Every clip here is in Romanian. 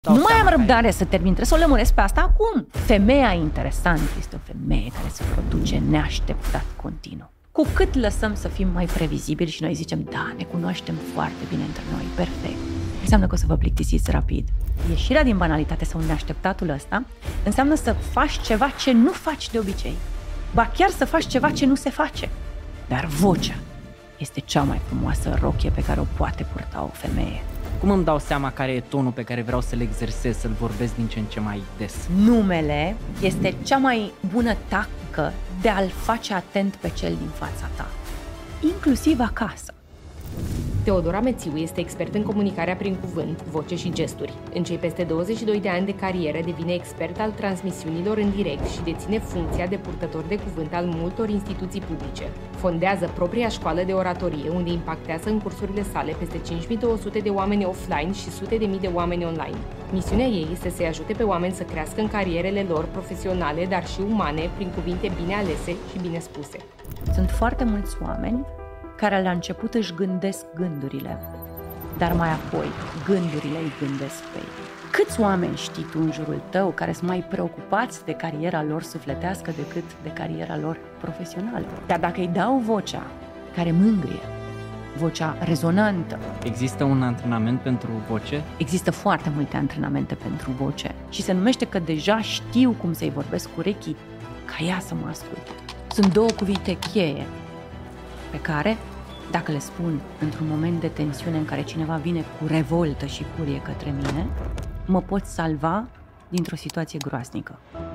Nu mai am răbdare să termin, trebuie să o lămuresc pe asta acum. Femeia interesantă este o femeie care se produce neașteptat continuu. Cu cât lăsăm să fim mai previzibili și noi zicem, da, ne cunoaștem foarte bine între noi, perfect, înseamnă că o să vă plictisiți rapid. Ieșirea din banalitate sau neașteptatul ăsta înseamnă să faci ceva ce nu faci de obicei. Ba chiar să faci ceva ce nu se face. Dar vocea este cea mai frumoasă rochie pe care o poate purta o femeie. Cum îmi dau seama care e tonul pe care vreau să-l exersez, să-l vorbesc din ce în ce mai des? Numele este cea mai bună tactică de a-l face atent pe cel din fața ta, inclusiv acasă. Teodora Mețiu este expert în comunicarea prin cuvânt, voce și gesturi. În cei peste 22 de ani de carieră devine expert al transmisiunilor în direct și deține funcția de purtător de cuvânt al multor instituții publice. Fondează propria școală de oratorie, unde impactează în cursurile sale peste 5200 de oameni offline și sute de mii de oameni online. Misiunea ei este să-i ajute pe oameni să crească în carierele lor profesionale, dar și umane, prin cuvinte bine alese și bine spuse. Sunt foarte mulți oameni care la început își gândesc gândurile, dar mai apoi gândurile îi gândesc pe ei. Câți oameni știi tu în jurul tău care sunt mai preocupați de cariera lor sufletească decât de cariera lor profesională? Dar dacă îi dau vocea care mângâie, vocea rezonantă... Există un antrenament pentru voce? Există foarte multe antrenamente pentru voce și se numește că deja știu cum să-i vorbesc cu urechii ca ea să mă asculte. Sunt două cuvinte cheie pe care, dacă le spun într-un moment de tensiune în care cineva vine cu revoltă și furie către mine, mă pot salva dintr-o situație groaznică.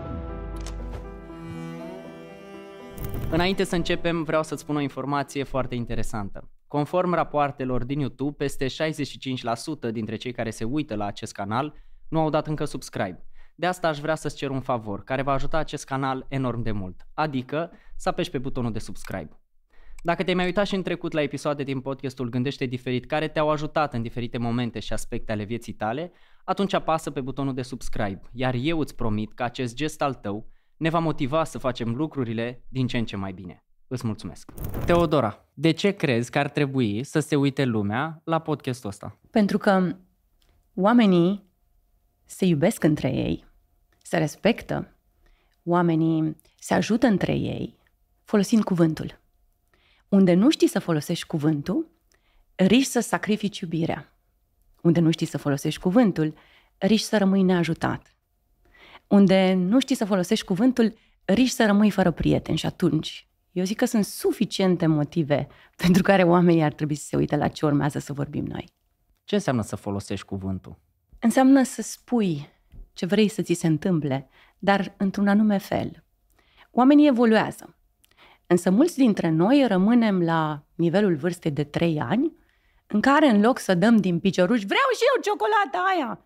Înainte să începem, vreau să-ți spun o informație foarte interesantă. Conform rapoartelor din YouTube, peste 65% dintre cei care se uită la acest canal nu au dat încă subscribe. De asta aș vrea să-ți cer un favor, care va ajuta acest canal enorm de mult, adică să apeși pe butonul de subscribe. Dacă te-ai mai uitat și în trecut la episoade din podcastul Gândește Diferit care te-au ajutat în diferite momente și aspecte ale vieții tale, atunci apasă pe butonul de subscribe, iar eu îți promit că acest gest al tău ne va motiva să facem lucrurile din ce în ce mai bine. Îți mulțumesc! Teodora, de ce crezi că ar trebui să se uite lumea la podcastul ăsta? Pentru că oamenii se iubesc între ei, se respectă, oamenii se ajută între ei folosind cuvântul. Unde nu știi să folosești cuvântul, riști să sacrifici iubirea. Unde nu știi să folosești cuvântul, riști să rămâi neajutat. Unde nu știi să folosești cuvântul, riști să rămâi fără prieteni și atunci eu zic că sunt suficiente motive pentru care oamenii ar trebui să se uite la ce urmează să vorbim noi. Ce înseamnă să folosești cuvântul? Înseamnă să spui ce vrei să ți se întâmple, dar într-un anume fel. Oamenii evoluează. Însă mulți dintre noi rămânem la nivelul vârstei de 3 ani, în care în loc să dăm din picioruși, vreau și eu ciocolata aia,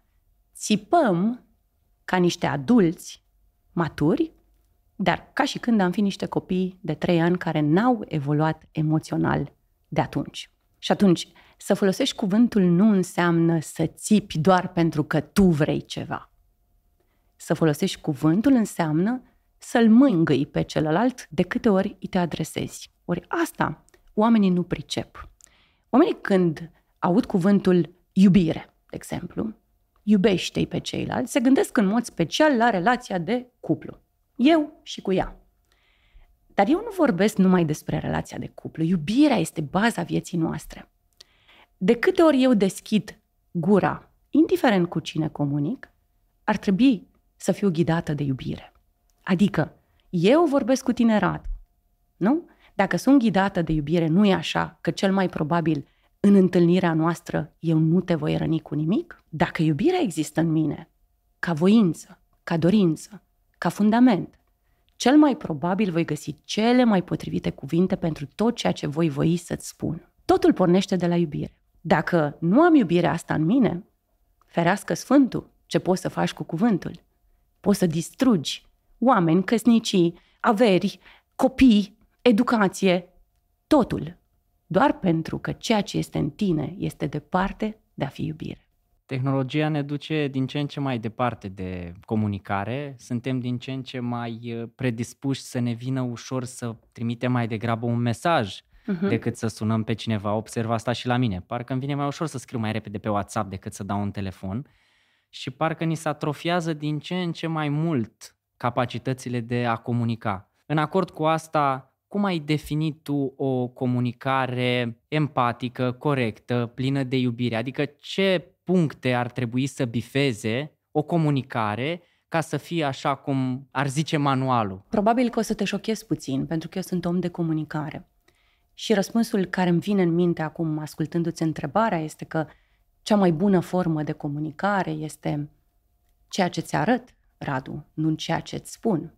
țipăm ca niște adulți maturi, dar ca și când am fi niște copii de 3 ani care n-au evoluat emoțional de atunci. Și atunci, să folosești cuvântul nu înseamnă să țipi doar pentru că tu vrei ceva. Să folosești cuvântul înseamnă să-l mângâi pe celălalt de câte ori îi te adresezi. Ori asta oamenii nu pricep. Oamenii când aud cuvântul iubire, de exemplu, iubește-i pe ceilalți, se gândesc în mod special la relația de cuplu. Eu și cu ea. Dar eu nu vorbesc numai despre relația de cuplu. Iubirea este baza vieții noastre. De câte ori eu deschid gura, indiferent cu cine comunic, ar trebui să fiu ghidată de iubire. Adică, eu vorbesc cu tinerat, nu? Dacă sunt ghidată de iubire, nu e așa că cel mai probabil în întâlnirea noastră eu nu te voi răni cu nimic? Dacă iubirea există în mine, ca voință, ca dorință, ca fundament, cel mai probabil voi găsi cele mai potrivite cuvinte pentru tot ceea ce voi voi să-ți spun. Totul pornește de la iubire. Dacă nu am iubirea asta în mine, ferească Sfântul, ce poți să faci cu cuvântul? Poți să distrugi oameni, căsnicii, averi, copii, educație, totul. Doar pentru că ceea ce este în tine este departe de a fi iubire. Tehnologia ne duce din ce în ce mai departe de comunicare, suntem din ce în ce mai predispuși să ne vină ușor să trimitem mai degrabă un mesaj decât să sunăm pe cineva. Observ asta și la mine. Parcă îmi vine mai ușor să scriu mai repede pe WhatsApp decât să dau un telefon. și parcă ni se atrofiază din ce în ce mai mult capacitățile de a comunica. În acord cu asta, cum ai definit tu o comunicare empatică, corectă, plină de iubire? Adică ce puncte ar trebui să bifeze o comunicare ca să fie așa cum ar zice manualul? Probabil că o să te șochezi puțin, pentru că eu sunt om de comunicare. Și răspunsul care îmi vine în minte acum, ascultându-ți întrebarea, este că cea mai bună formă de comunicare este ceea ce ți arăt, Radu, nu ceea ce îți spun.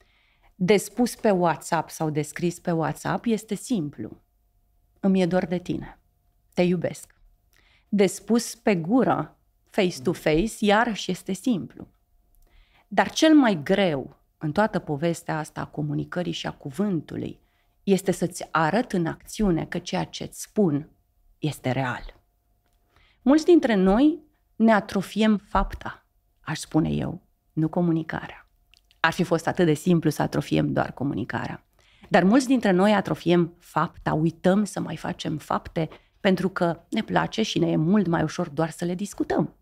De spus pe WhatsApp sau de scris pe WhatsApp este simplu. Îmi e dor de tine. Te iubesc. De spus pe gură, face-to-face, iarăși este simplu. Dar cel mai greu în toată povestea asta a comunicării și a cuvântului este să-ți arăt în acțiune că ceea ce îți spun este real. Mulți dintre noi ne atrofiem fapta, aș spune eu, nu comunicarea. Ar fi fost atât de simplu să atrofiem doar comunicarea. Dar mulți dintre noi atrofiem fapta, uităm să mai facem fapte pentru că ne place și ne e mult mai ușor doar să le discutăm.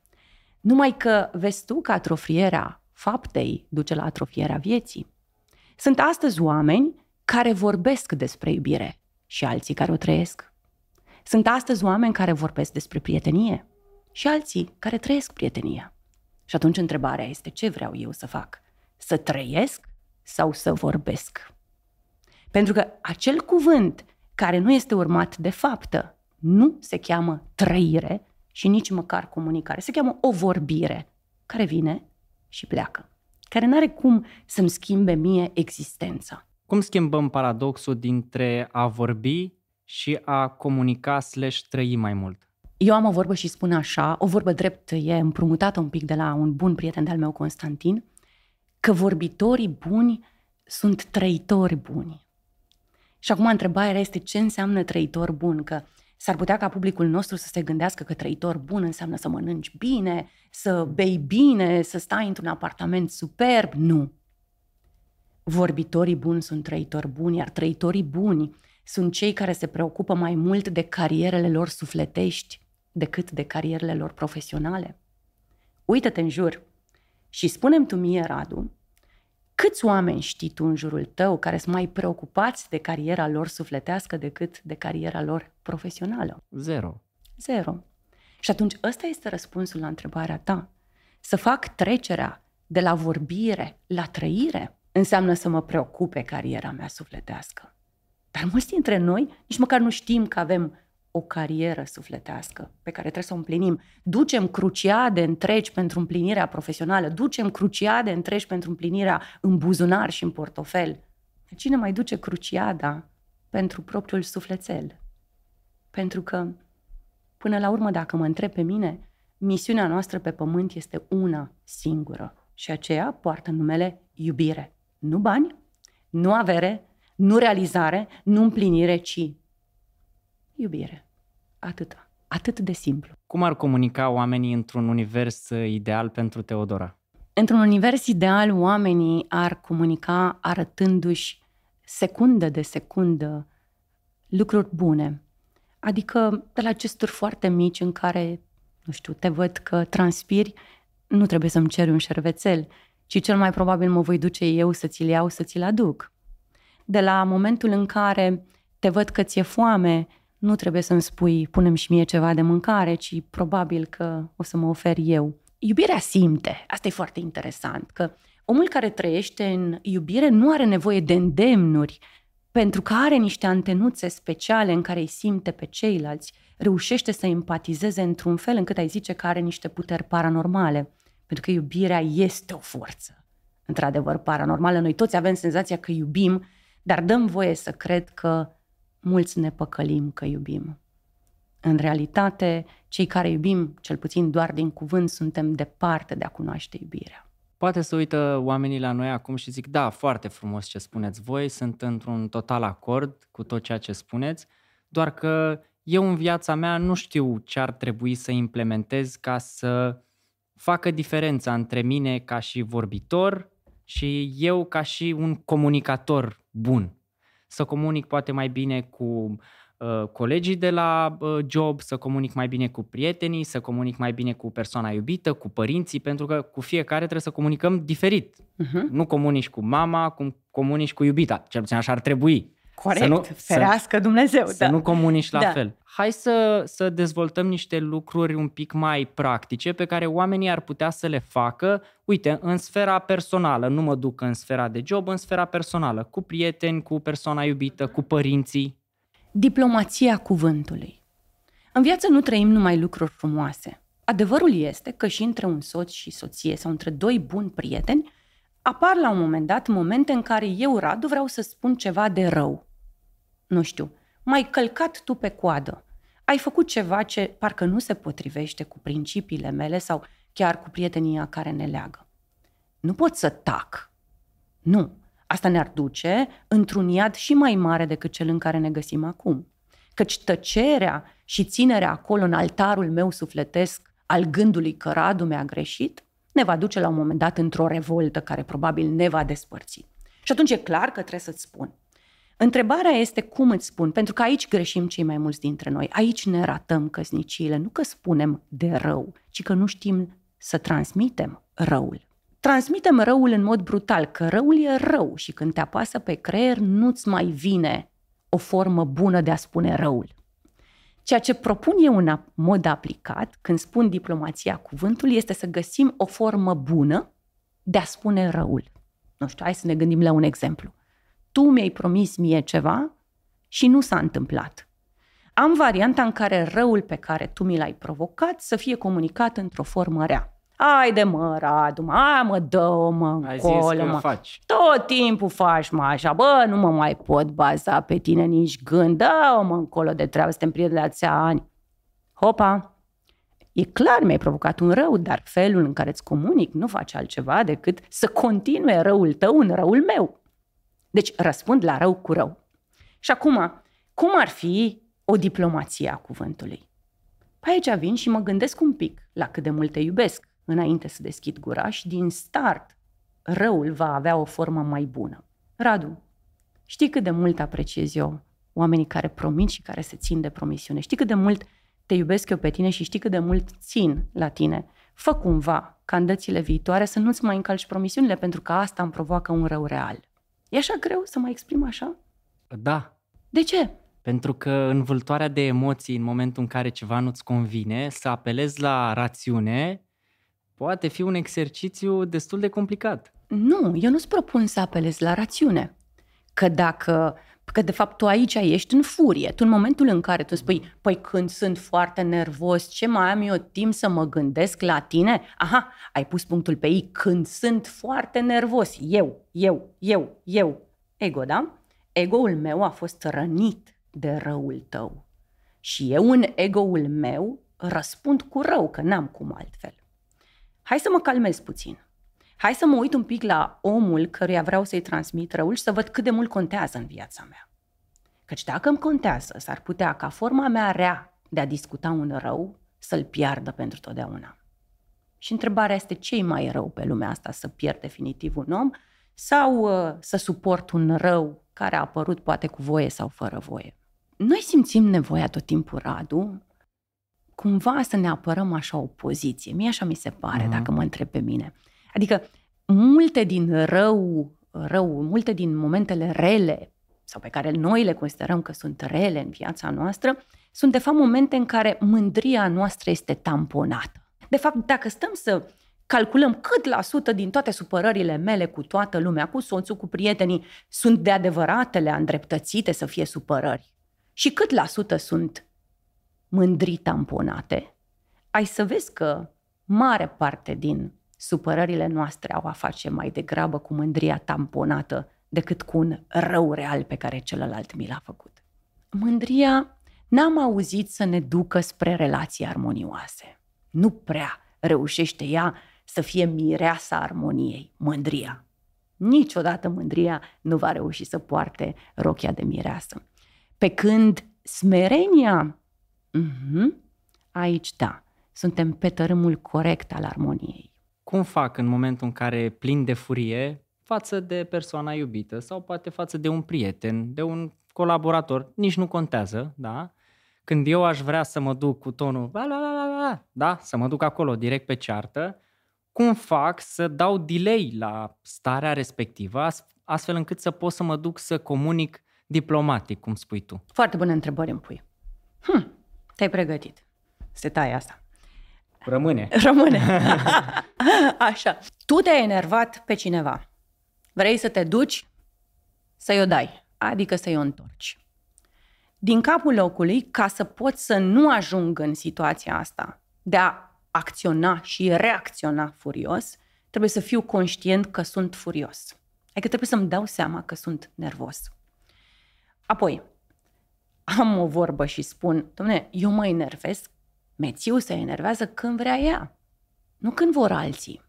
Numai că vezi tu că atrofierea faptei duce la atrofierea vieții. Sunt astăzi oameni care vorbesc despre iubire și alții care o trăiesc. Sunt astăzi oameni care vorbesc despre prietenie și alții care trăiesc prietenia. Și atunci întrebarea este: ce vreau eu să fac? Să trăiesc sau să vorbesc? Pentru că acel cuvânt care nu este urmat de faptă nu se cheamă trăire și nici măcar comunicare. Se cheamă o vorbire care vine și pleacă, care n-are cum să-mi schimbe mie existența. Cum schimbăm paradoxul dintre a vorbi și a comunica / trăi mai mult? Eu am o vorbă și spun așa, o vorbă drept, e împrumutată un pic de la un bun prieten de-al meu, Constantin, că vorbitorii buni sunt trăitori buni. Și acum întrebarea este: ce înseamnă trăitor bun? Că s-ar putea ca publicul nostru să se gândească că trăitor bun înseamnă să mănânci bine, să bei bine, să stai într-un apartament superb. Nu. Vorbitorii buni sunt trăitori buni, iar trăitorii buni sunt cei care se preocupă mai mult de carierele lor sufletești decât de carierele lor profesionale. Uită-te în jur și spune-mi tu mie, Radu, câți oameni știi tu în jurul tău care sunt mai preocupați de cariera lor sufletească decât de cariera lor profesională? Zero. Și atunci ăsta este răspunsul la întrebarea ta. Să fac trecerea de la vorbire la trăire înseamnă să mă preocupe cariera mea sufletească. Dar mulți dintre noi nici măcar nu știm că avem o carieră sufletească pe care trebuie să o împlinim. Ducem cruciade întregi pentru împlinirea profesională, ducem cruciade întregi pentru împlinirea în buzunar și în portofel. Cine mai duce cruciada pentru propriul sufletel? Pentru că, până la urmă, dacă mă întreb pe mine, misiunea noastră pe pământ este una singură și aceea poartă numele iubire. Nu bani, nu avere, nu realizare, nu împlinire, ci iubire. Atâta. Atât de simplu. Cum ar comunica oamenii într-un univers ideal pentru Teodora? Într-un univers ideal, oamenii ar comunica arătându-și secundă de secundă lucruri bune. Adică de la gesturi foarte mici în care, nu știu, te văd că transpiri, nu trebuie să-mi ceri un șervețel, ci cel mai probabil mă voi duce eu să ți-l iau, să ți-l aduc. De la momentul în care te văd că ți-e foame, nu trebuie să-mi spui pune-mi și mie ceva de mâncare, ci probabil că o să mă ofer eu. Iubirea simte. Asta e foarte interesant, că omul care trăiește în iubire nu are nevoie de îndemnuri, pentru că are niște antenuțe speciale în care îi simte pe ceilalți, reușește să empatizeze într-un fel încât ai zice că are niște puteri paranormale. Pentru că iubirea este o forță, într-adevăr, paranormală. Noi toți avem senzația că iubim, dar dăm voie să cred că mulți ne păcălim că iubim. În realitate, cei care iubim, cel puțin doar din cuvânt, suntem departe de a cunoaște iubirea. Poate să uită oamenii la noi acum și zic, da, foarte frumos ce spuneți voi, sunt într-un total acord cu tot ceea ce spuneți, doar că eu în viața mea nu știu ce ar trebui să implementez ca să facă diferența între mine ca și vorbitor și eu ca și un comunicator bun. Să comunic poate mai bine cu colegii de la job, să comunic mai bine cu prietenii, să comunic mai bine cu persoana iubită, cu părinții, pentru că cu fiecare trebuie să comunicăm diferit. Nu comunici cu mama, cum comunici cu iubita, cel puțin așa ar trebui. Corect, ferească Dumnezeu. Să nu comunici la fel. Hai să dezvoltăm niște lucruri un pic mai practice pe care oamenii ar putea să le facă, uite, în sfera personală, nu mă duc în sfera de job, în sfera personală, cu prieteni, cu persoana iubită, cu părinții. Diplomația cuvântului. În viață nu trăim numai lucruri frumoase. Adevărul este că și între un soț și soție sau între doi buni prieteni apar la un moment dat momente în care eu, Radu, vreau să spun ceva de rău. Nu știu, m-ai călcat tu pe coadă. Ai făcut ceva ce parcă nu se potrivește cu principiile mele sau chiar cu prietenia care ne leagă. Nu pot să tac. Nu. Asta ne-ar duce într-un iad și mai mare decât cel în care ne găsim acum. Căci tăcerea și ținerea acolo în altarul meu sufletesc al gândului că Radu mi-a greșit ne va duce la un moment dat într-o revoltă care probabil ne va despărți. Și atunci e clar că trebuie să-ți spun. Întrebarea este cum îți spun, pentru că aici greșim cei mai mulți dintre noi. Aici ne ratăm căsniciile, nu că spunem de rău, ci că nu știm să transmitem răul. Transmitem răul în mod brutal, că răul e rău și când te apasă pe creier nu-ți mai vine o formă bună de a spune răul. Ceea ce propun eu în mod aplicat, când spun diplomația cuvântului, este să găsim o formă bună de a spune răul. Nu știu, hai să ne gândim la un exemplu. Tu mi-ai promis mie ceva și nu s-a întâmplat. Am varianta în care răul pe care tu mi l-ai provocat să fie comunicat într-o formă rea. Haide mă, Radu, mă, dă-mă încolo, mă. Faci. Tot timpul faci, mă, așa, bă, nu mă mai pot baza pe tine nici gând, dă-mă încolo de treabă, suntem prieteni de atâția ani. Hopa, e clar, mi-ai provocat un rău, dar felul în care îți comunic nu face altceva decât să continue răul tău în răul meu. Deci răspund la rău cu rău. Și acum, cum ar fi o diplomație a cuvântului? Păi aici vin și mă gândesc un pic la cât de mult te iubesc înainte să deschid gura și din start răul va avea o formă mai bună. Radu, știi cât de mult apreciez eu oamenii care promit și care se țin de promisiune? Știi cât de mult te iubesc eu pe tine și știi cât de mult țin la tine? Fă cumva ca în dățile viitoare să nu-ți mai încalci promisiunile, pentru că asta îmi provoacă un rău real. E așa greu să mă exprim așa? Da. De ce? Pentru că în vâltoarea de emoții, în momentul în care ceva nu-ți convine, să apelezi la rațiune poate fi un exercițiu destul de complicat. Nu, eu nu-ți propun să apelezi la rațiune. Că de fapt tu aici ești în furie. Tu în momentul în care tu spui, păi când sunt foarte nervos, ce mai am eu timp să mă gândesc la tine? Aha, ai pus punctul pe i, când sunt foarte nervos. Eu. Ego, da? Ego-ul meu a fost rănit de răul tău. Și eu în ego-ul meu răspund cu rău, că n-am cum altfel. Hai să mă calmez puțin. Hai să mă uit un pic la omul căruia vreau să-i transmit răul și să văd cât de mult contează în viața mea. Căci dacă îmi contează, s-ar putea ca forma mea rea de a discuta un rău să-l piardă pentru totdeauna. Și întrebarea este, ce-i mai rău pe lumea asta, să pierd definitiv un om sau să suport un rău care a apărut poate cu voie sau fără voie? Noi simțim nevoia tot timpul, Radu, cumva să ne apărăm așa o poziție. Mie așa mi se pare, dacă mă întreb pe mine. Adică multe din multe din momentele rele sau pe care noi le considerăm că sunt rele în viața noastră, sunt de fapt momente în care mândria noastră este tamponată. De fapt, dacă stăm să calculăm cât la sută din toate supărările mele cu toată lumea, cu soțul, cu prietenii, sunt de adevăratele, îndreptățite să fie supărări și cât la sută sunt mândrii tamponate, ai să vezi că mare parte din supărările noastre au a face mai degrabă cu mândria tamponată decât cu un rău real pe care celălalt mi l-a făcut. Mândria n-am auzit să ne ducă spre relații armonioase. Nu prea reușește ea să fie mireasa armoniei, mândria. Niciodată mândria nu va reuși să poarte rochia de mireasă. Pe când smerenia, aici da, suntem pe tărâmul corect al armoniei. Cum fac în momentul în care plin de furie față de persoana iubită sau poate față de un prieten, de un colaborator, nici nu contează, da? Când eu aș vrea să mă duc cu tonul, da? Să mă duc acolo direct pe ceartă, cum fac să dau delay la starea respectivă, astfel încât să pot să mă duc să comunic diplomatic, cum spui tu? Foarte bună întrebări îmi pui. Te-ai pregătit. Se taie asta. Rămâne. Așa. Tu te-ai enervat pe cineva. Vrei să te duci să-i o dai, adică să-i o întorci. Din capul locului, ca să poți să nu ajung în situația asta de a acționa și reacționa furios, trebuie să fiu conștient că sunt furios. Adică trebuie să-mi dau seama că sunt nervos. Apoi, am o vorbă și spun, dom'le, eu mă enervez, mețiu se enervează când vrea ea, nu când vor alții.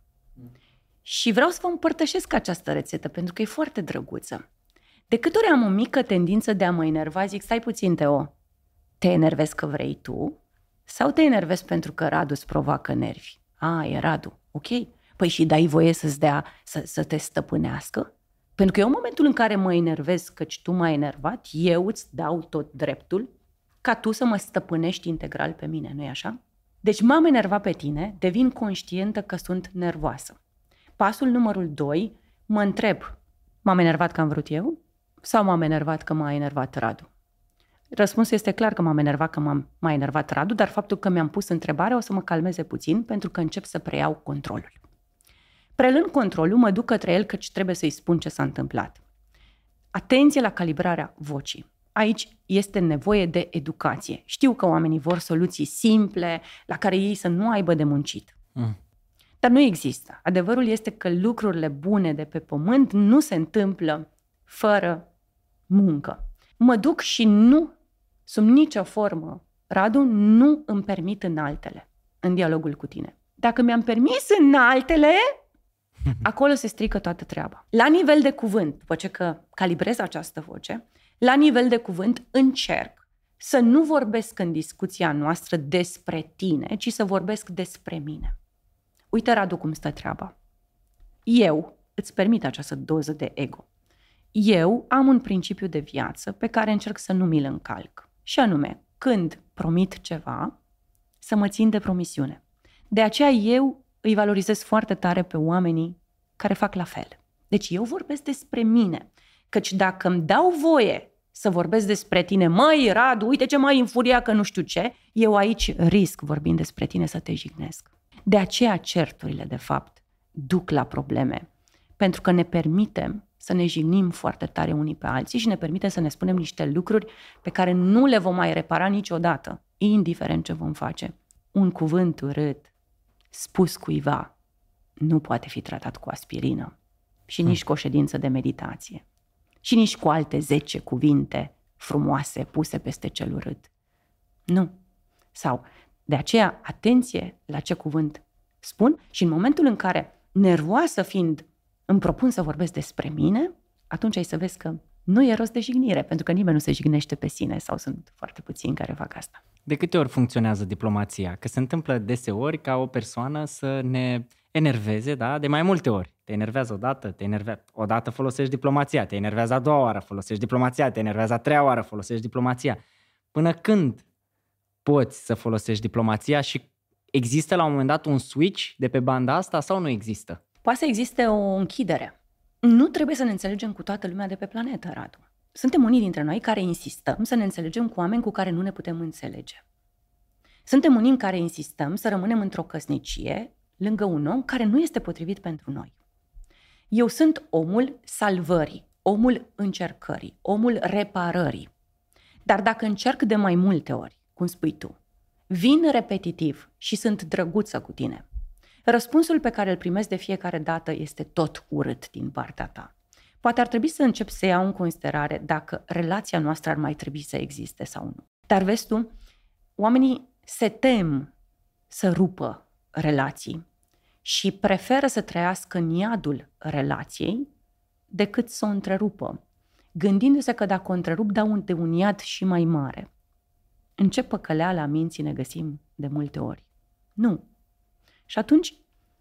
Și vreau să vă împărtășesc această rețetă, pentru că e foarte drăguță. De câte ori am o mică tendință de a mă enerva, zic, stai puțin, Teo, te enervezi că vrei tu sau te enervezi pentru că Radu îți provoacă nervi? E Radu, ok. Păi și dai voie să-ți dea, să te stăpânească? Pentru că eu în momentul în care mă enervez căci tu m-ai enervat, eu îți dau tot dreptul ca tu să mă stăpânești integral pe mine, nu-i așa? Deci m-am enervat pe tine, devin conștientă că sunt nervoasă. Pasul numărul 2, mă întreb, m-am enervat că am vrut eu sau m-am enervat că m-a enervat Radu? Răspunsul este clar că m-am enervat că m-a enervat Radu, dar faptul că mi-am pus întrebarea o să mă calmeze puțin pentru că încep să preiau controlul. Prelând controlul, mă duc către el căci trebuie să-i spun ce s-a întâmplat. Atenție la calibrarea vocii. Aici este nevoie de educație. Știu că oamenii vor soluții simple, la care ei să nu aibă de muncit. Dar nu există. Adevărul este că lucrurile bune de pe pământ nu se întâmplă fără muncă. Mă duc și nu, sub nicio formă, Radu, nu îmi permit înaltele în dialogul cu tine. Dacă mi-am permis înaltele, acolo se strică toată treaba. La nivel de cuvânt, după ce că calibrez această voce, la nivel de cuvânt încerc să nu vorbesc în discuția noastră despre tine, ci să vorbesc despre mine. Uite, Radu, cum stă treaba. Eu îți permit această doză de ego. Eu am un principiu de viață pe care încerc să nu mi-l încalc. Și anume, când promit ceva, să mă țin de promisiune. De aceea eu îi valorizez foarte tare pe oamenii care fac la fel. Deci eu vorbesc despre mine. Căci dacă îmi dau voie să vorbesc despre tine, măi, Radu, uite ce m-ai înfuriat că nu știu ce, eu aici risc, vorbind despre tine, să te jignesc. De aceea certurile, de fapt, duc la probleme. Pentru că ne permitem să ne jignim foarte tare unii pe alții și ne permite să ne spunem niște lucruri pe care nu le vom mai repara niciodată, indiferent ce vom face. Un cuvânt urât, spus cuiva, nu poate fi tratat cu aspirină și nici cu o ședință de meditație și nici cu alte 10 cuvinte frumoase puse peste cel urât. Nu. Sau, de aceea, atenție la ce cuvânt spun și în momentul în care, nervoasă fiind, îmi propun să vorbesc despre mine, atunci ai să vezi că nu e rost de jignire, pentru că nimeni nu se jignește pe sine sau sunt foarte puțini care fac asta. De câte ori funcționează diplomația? Că se întâmplă deseori ca o persoană să ne enerveze, da? De mai multe ori. Te enervează odată, odată folosești diplomația, te enervează a doua oară, folosești diplomația, te enervează a treia oară, folosești diplomația. Până când poți să folosești diplomația și există la un moment dat un switch de pe banda asta sau nu există? Poate să existe o închidere. Nu trebuie să ne înțelegem cu toată lumea de pe planetă, Radu. Suntem unii dintre noi care insistăm să ne înțelegem cu oameni cu care nu ne putem înțelege. Suntem unii care insistăm să rămânem într-o căsnicie lângă un om care nu este potrivit pentru noi. Eu sunt omul salvării, omul încercării, omul reparării. Dar dacă încerc de mai multe ori, cum spui tu, vin repetitiv și sunt drăguță cu tine, răspunsul pe care îl primesc de fiecare dată este tot urât din partea ta. Poate ar trebui să încep să iau în considerare dacă relația noastră ar mai trebui să existe sau nu. Dar vezi tu, oamenii se tem să rupă relații și preferă să trăiască în iadul relației decât să o întrerupă, gândindu-se că dacă o întrerup dau de un iad și mai mare. În ce păcăleală minții ne găsim de multe ori? Nu. Și atunci,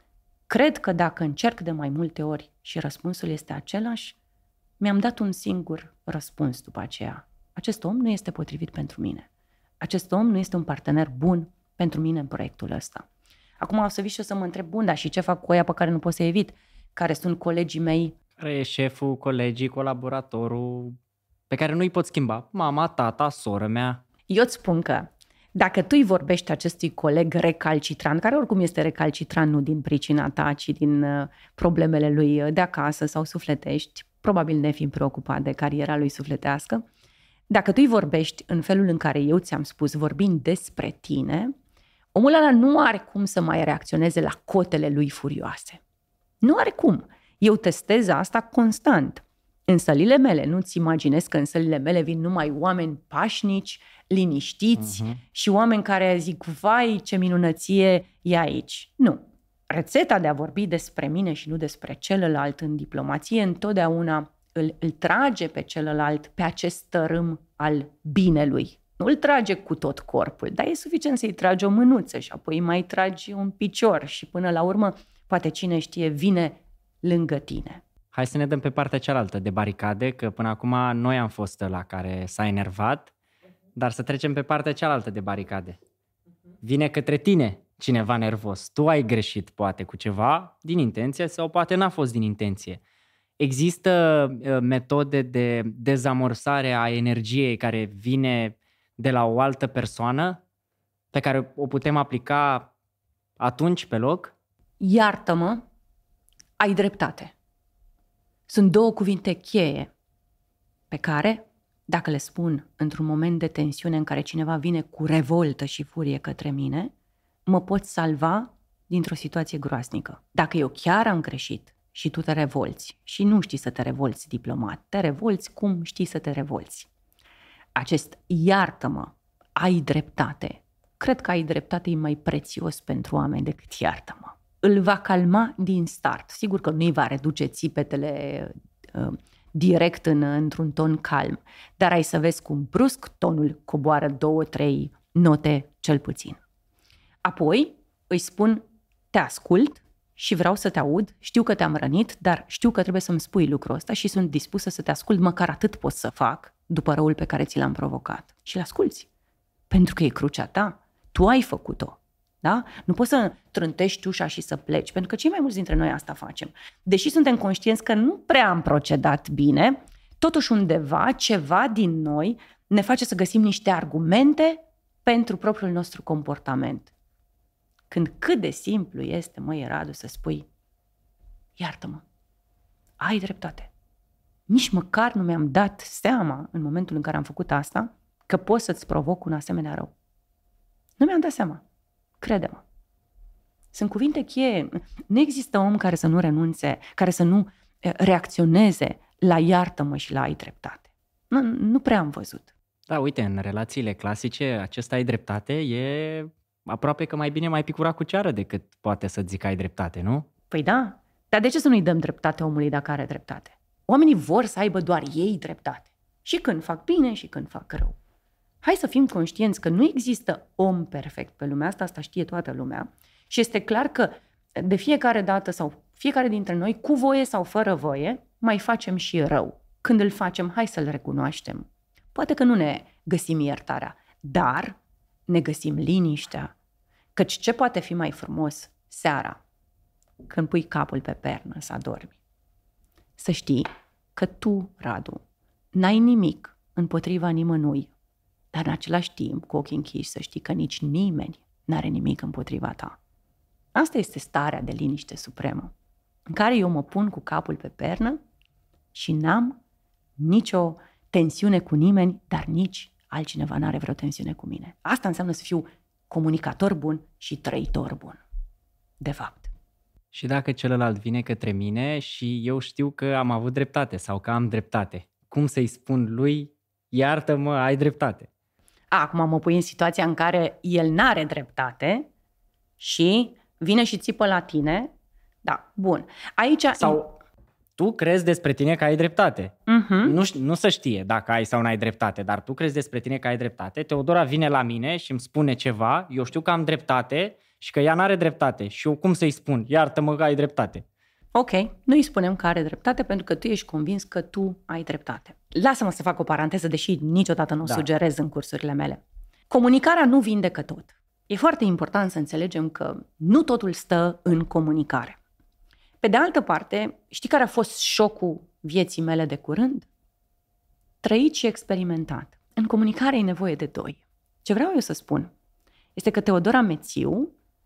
cred că dacă încerc de mai multe ori și răspunsul este același, mi-am dat un singur răspuns după aceea. acest om nu este potrivit pentru mine. Acest om nu este un partener bun pentru mine în proiectul ăsta. Acum o să vii și o să mă întreb, bun, dar și ce fac cu ăia pe care nu pot să evit? Care sunt colegii mei? Care e șeful, colegii, colaboratorul pe care nu-i pot schimba? Mama, tata, soră mea. Eu îți spun că dacă tu îi vorbești acestui coleg recalcitrant, care oricum este recalcitrant nu din pricina ta, ci din problemele lui de acasă sau sufletești, probabil nefiind preocupat de cariera lui sufletească, dacă tu îi vorbești în felul în care eu ți-am spus, vorbind despre tine, omul ăla nu are cum să mai reacționeze la cotele lui furioase. Nu are cum. Eu testez asta constant. În sălile mele, nu-ți imaginezi că în sălile mele vin numai oameni pașnici, liniștiți și oameni care zic, vai, ce minunăție e aici. Nu. Rețeta de a vorbi despre mine și nu despre celălalt în diplomație întotdeauna îl trage pe celălalt pe acest tărâm al binelui. Nu îl trage cu tot corpul, dar e suficient să-i tragi o mânuță și apoi mai tragi un picior și până la urmă, poate cine știe, vine lângă tine. Hai să ne dăm pe partea cealaltă de baricade, că până acum noi am fost ăla care s-a enervat, dar să trecem pe partea cealaltă de baricade. Vine către tine cineva nervos. Tu ai greșit poate cu ceva din intenție sau poate n-a fost din intenție. Există metode de dezamorsare a energiei care vine de la o altă persoană pe care o putem aplica atunci pe loc? Iartă-mă, ai dreptate. Sunt două cuvinte cheie pe care, dacă le spun într-un moment de tensiune în care cineva vine cu revoltă și furie către mine, mă pot salva dintr-o situație groaznică. Dacă eu chiar am greșit și tu te revolți și nu știi să te revolți diplomat, te revolți cum știi să te revolți. Acest iartă-mă, ai dreptate. Cred că ai dreptate e mai prețios pentru oameni decât iartă-mă. Îl va calma din start. Sigur că nu îi va reduce țipetele direct într-un ton calm, dar ai să vezi cum brusc tonul coboară 2-3 note cel puțin. Apoi îi spun, te ascult și vreau să te aud, știu că te-am rănit, dar știu că trebuie să-mi spui lucrul ăsta și sunt dispusă să te ascult, măcar atât pot să fac după răul pe care ți l-am provocat. Și l-asculți, pentru că e crucea ta, tu ai făcut-o. Da? Nu poți să trântești ușa și să pleci, pentru că cei mai mulți dintre noi asta facem. Deși suntem conștienți că nu prea am procedat bine, totuși undeva ceva din noi ne face să găsim niște argumente pentru propriul nostru comportament. Când cât de simplu este, măi, Radu, să spui, iartă-mă, ai dreptate. Nici măcar nu mi-am dat seama în momentul în care am făcut asta că pot să-ți provoc un asemenea rău. Nu mi-am dat seama. Crede-mă. Sunt cuvinte cheie. Nu există om care să nu renunțe, care să nu reacționeze la iartă-mă și la ai dreptate. Nu prea am văzut. Da, uite, în relațiile clasice, acesta ai dreptate e aproape că mai bine mai picura cu ceară decât poate să zic ai dreptate, nu? Păi da, dar de ce să nu-i dăm dreptate omului dacă are dreptate? Oamenii vor să aibă doar ei dreptate. Și când fac bine și când fac rău. Hai să fim conștienți că nu există om perfect pe lumea asta, asta știe toată lumea. Și este clar că de fiecare dată sau fiecare dintre noi, cu voie sau fără voie, mai facem și rău. Când îl facem, hai să-l recunoaștem. Poate că nu ne găsim iertarea, dar ne găsim liniștea. Căci ce poate fi mai frumos seara, când pui capul pe pernă să adormi? Să știi că tu, Radu, n-ai nimic împotriva nimănui, dar în același timp, cu ochii închiși, să știi că nici nimeni n-are nimic împotriva ta. Asta este starea de liniște supremă, în care eu mă pun cu capul pe pernă și n-am nicio tensiune cu nimeni, dar nici altcineva n-are vreo tensiune cu mine. Asta înseamnă să fiu comunicator bun și trăitor bun, de fapt. Și dacă celălalt vine către mine și eu știu că am avut dreptate sau că am dreptate, cum să-i spun lui, iartă-mă, ai dreptate? Acum mă pui în situația în care el n-are dreptate și vine și țipă la tine. Da, bun. Aici... Sau tu crezi despre tine că ai dreptate. Nu se știe dacă ai sau n-ai dreptate, dar tu crezi despre tine că ai dreptate. Teodora vine la mine și îmi spune ceva, eu știu că am dreptate și că ea n-are dreptate. Și eu cum să-i spun? Iartă-mă că ai dreptate. Ok, nu îi spunem că are dreptate pentru că tu ești convins că tu ai dreptate. Lasă-mă să fac o paranteză, deși niciodată nu o sugerez în cursurile mele. Comunicarea nu vindecă tot. E foarte important să înțelegem că nu totul stă în comunicare. Pe de altă parte, știi care a fost șocul vieții mele de curând? Trăit și experimentat. În comunicare e nevoie de doi. Ce vreau eu să spun este că Teodora Mețiu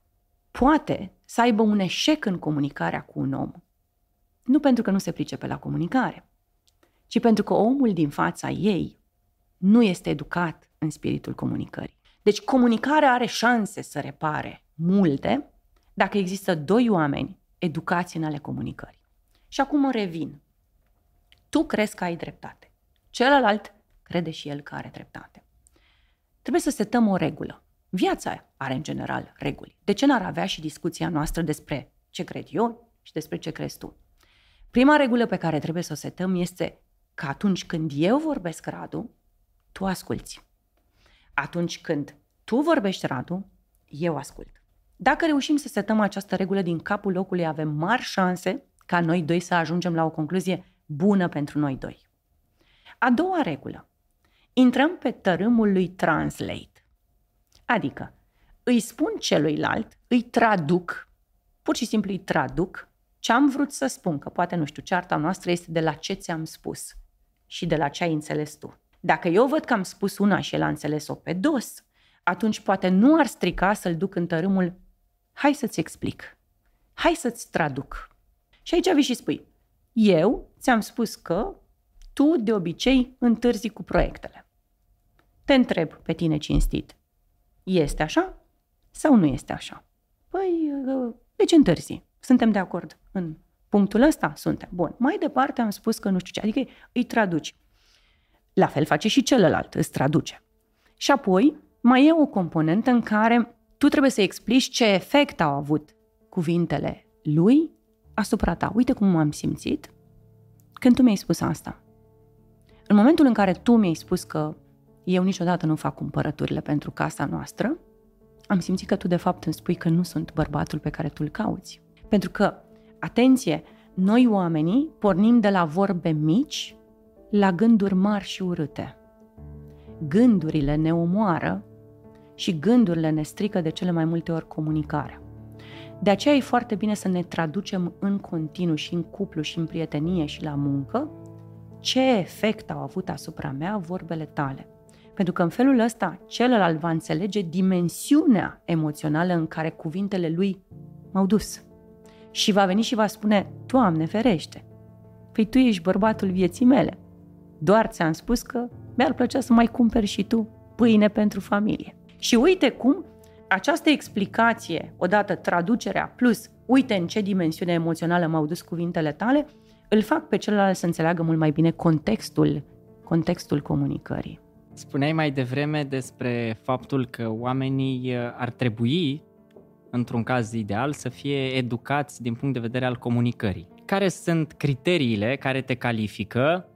poate să aibă un eșec în comunicarea cu un om. Nu pentru că nu se pricepe la comunicare, ci pentru că omul din fața ei nu este educat în spiritul comunicării. Deci comunicarea are șanse să repare multe dacă există doi oameni educați în ale comunicării. Și acum mă revin. Tu crezi că ai dreptate. Celălalt crede și el că are dreptate. Trebuie să setăm o regulă. Viața are în general reguli. De ce n-ar avea și discuția noastră despre ce cred eu și despre ce crezi tu? Prima regulă pe care trebuie să o setăm este că atunci când eu vorbesc, Radu, tu asculți. Atunci când tu vorbești, Radu, eu ascult. Dacă reușim să setăm această regulă din capul locului, avem mari șanse ca noi doi să ajungem la o concluzie bună pentru noi doi. A doua regulă. Intrăm pe tărâmul lui translate. Adică îi spun celuilalt, îi traduc, pur și simplu îi traduc ce am vrut să spun, că poate, nu știu, cearta noastră este de la ce ți-am spus și de la ce ai înțeles tu. Dacă eu văd că am spus una și el a înțeles-o pe dos, atunci poate nu ar strica să-l duc în tărâmul, hai să-ți explic, hai să-ți traduc. Și aici vii și spui, eu ți-am spus că tu de obicei întârzi cu proiectele. Te întreb pe tine cinstit, este așa sau nu este așa? Păi, de ce întârzi? Suntem de acord în punctul ăsta? Suntem. Bun. Mai departe am spus că nu știu ce, adică îi traduci. La fel face și celălalt, îți traduce. Și apoi mai e o componentă în care tu trebuie să explici ce efect au avut cuvintele lui asupra ta. Uite cum m-am simțit când tu mi-ai spus asta. În momentul în care tu mi-ai spus că eu niciodată nu fac cumpărăturile pentru casa noastră, am simțit că tu de fapt îmi spui că nu sunt bărbatul pe care tu îl cauți. Pentru că, atenție, noi oamenii pornim de la vorbe mici la gânduri mari și urâte. Gândurile ne omoară și gândurile ne strică de cele mai multe ori comunicarea. De aceea e foarte bine să ne traducem în continuu și în cuplu și în prietenie și la muncă ce efect au avut asupra mea vorbele tale. Pentru că în felul ăsta celălalt va înțelege dimensiunea emoțională în care cuvintele lui m-au dus. Și va veni și va spune, Doamne ferește, păi tu ești bărbatul vieții mele. Doar ți-am spus că mi-ar plăcea să mai cumperi și tu pâine pentru familie. Și uite cum această explicație, odată traducerea plus uite în ce dimensiune emoțională m-au dus cuvintele tale, îl fac pe celălalt să înțeleagă mult mai bine contextul comunicării. Spuneai mai devreme despre faptul că oamenii ar trebui, într-un caz ideal, să fie educați din punct de vedere al comunicării. Care sunt criteriile care te califică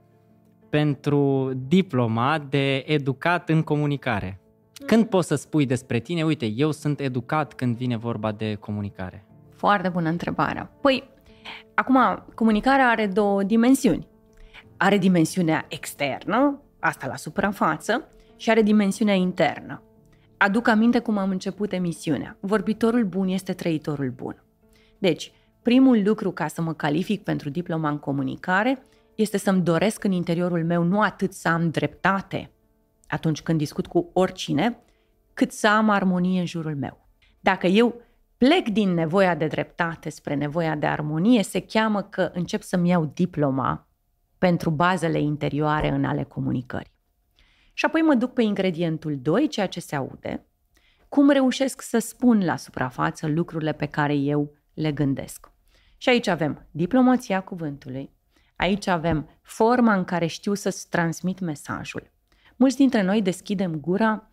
pentru diploma de educat în comunicare? Când poți să spui despre tine, uite, eu sunt educat când vine vorba de comunicare? Foarte bună întrebare. Păi, acum, comunicarea are două dimensiuni. Are dimensiunea externă, asta la suprafață, și are dimensiunea internă. Aduc aminte cum am început emisiunea. Vorbitorul bun este trăitorul bun. Deci, primul lucru ca să mă calific pentru diploma în comunicare este să-mi doresc în interiorul meu nu atât să am dreptate atunci când discut cu oricine, cât să am armonie în jurul meu. Dacă eu plec din nevoia de dreptate spre nevoia de armonie, se cheamă că încep să-mi iau diploma pentru bazele interioare în ale comunicării. Și apoi mă duc pe ingredientul 2, ceea ce se aude, cum reușesc să spun la suprafață lucrurile pe care eu le gândesc. Și aici avem diplomația cuvântului, aici avem forma în care știu să-ți transmit mesajul. Mulți dintre noi deschidem gura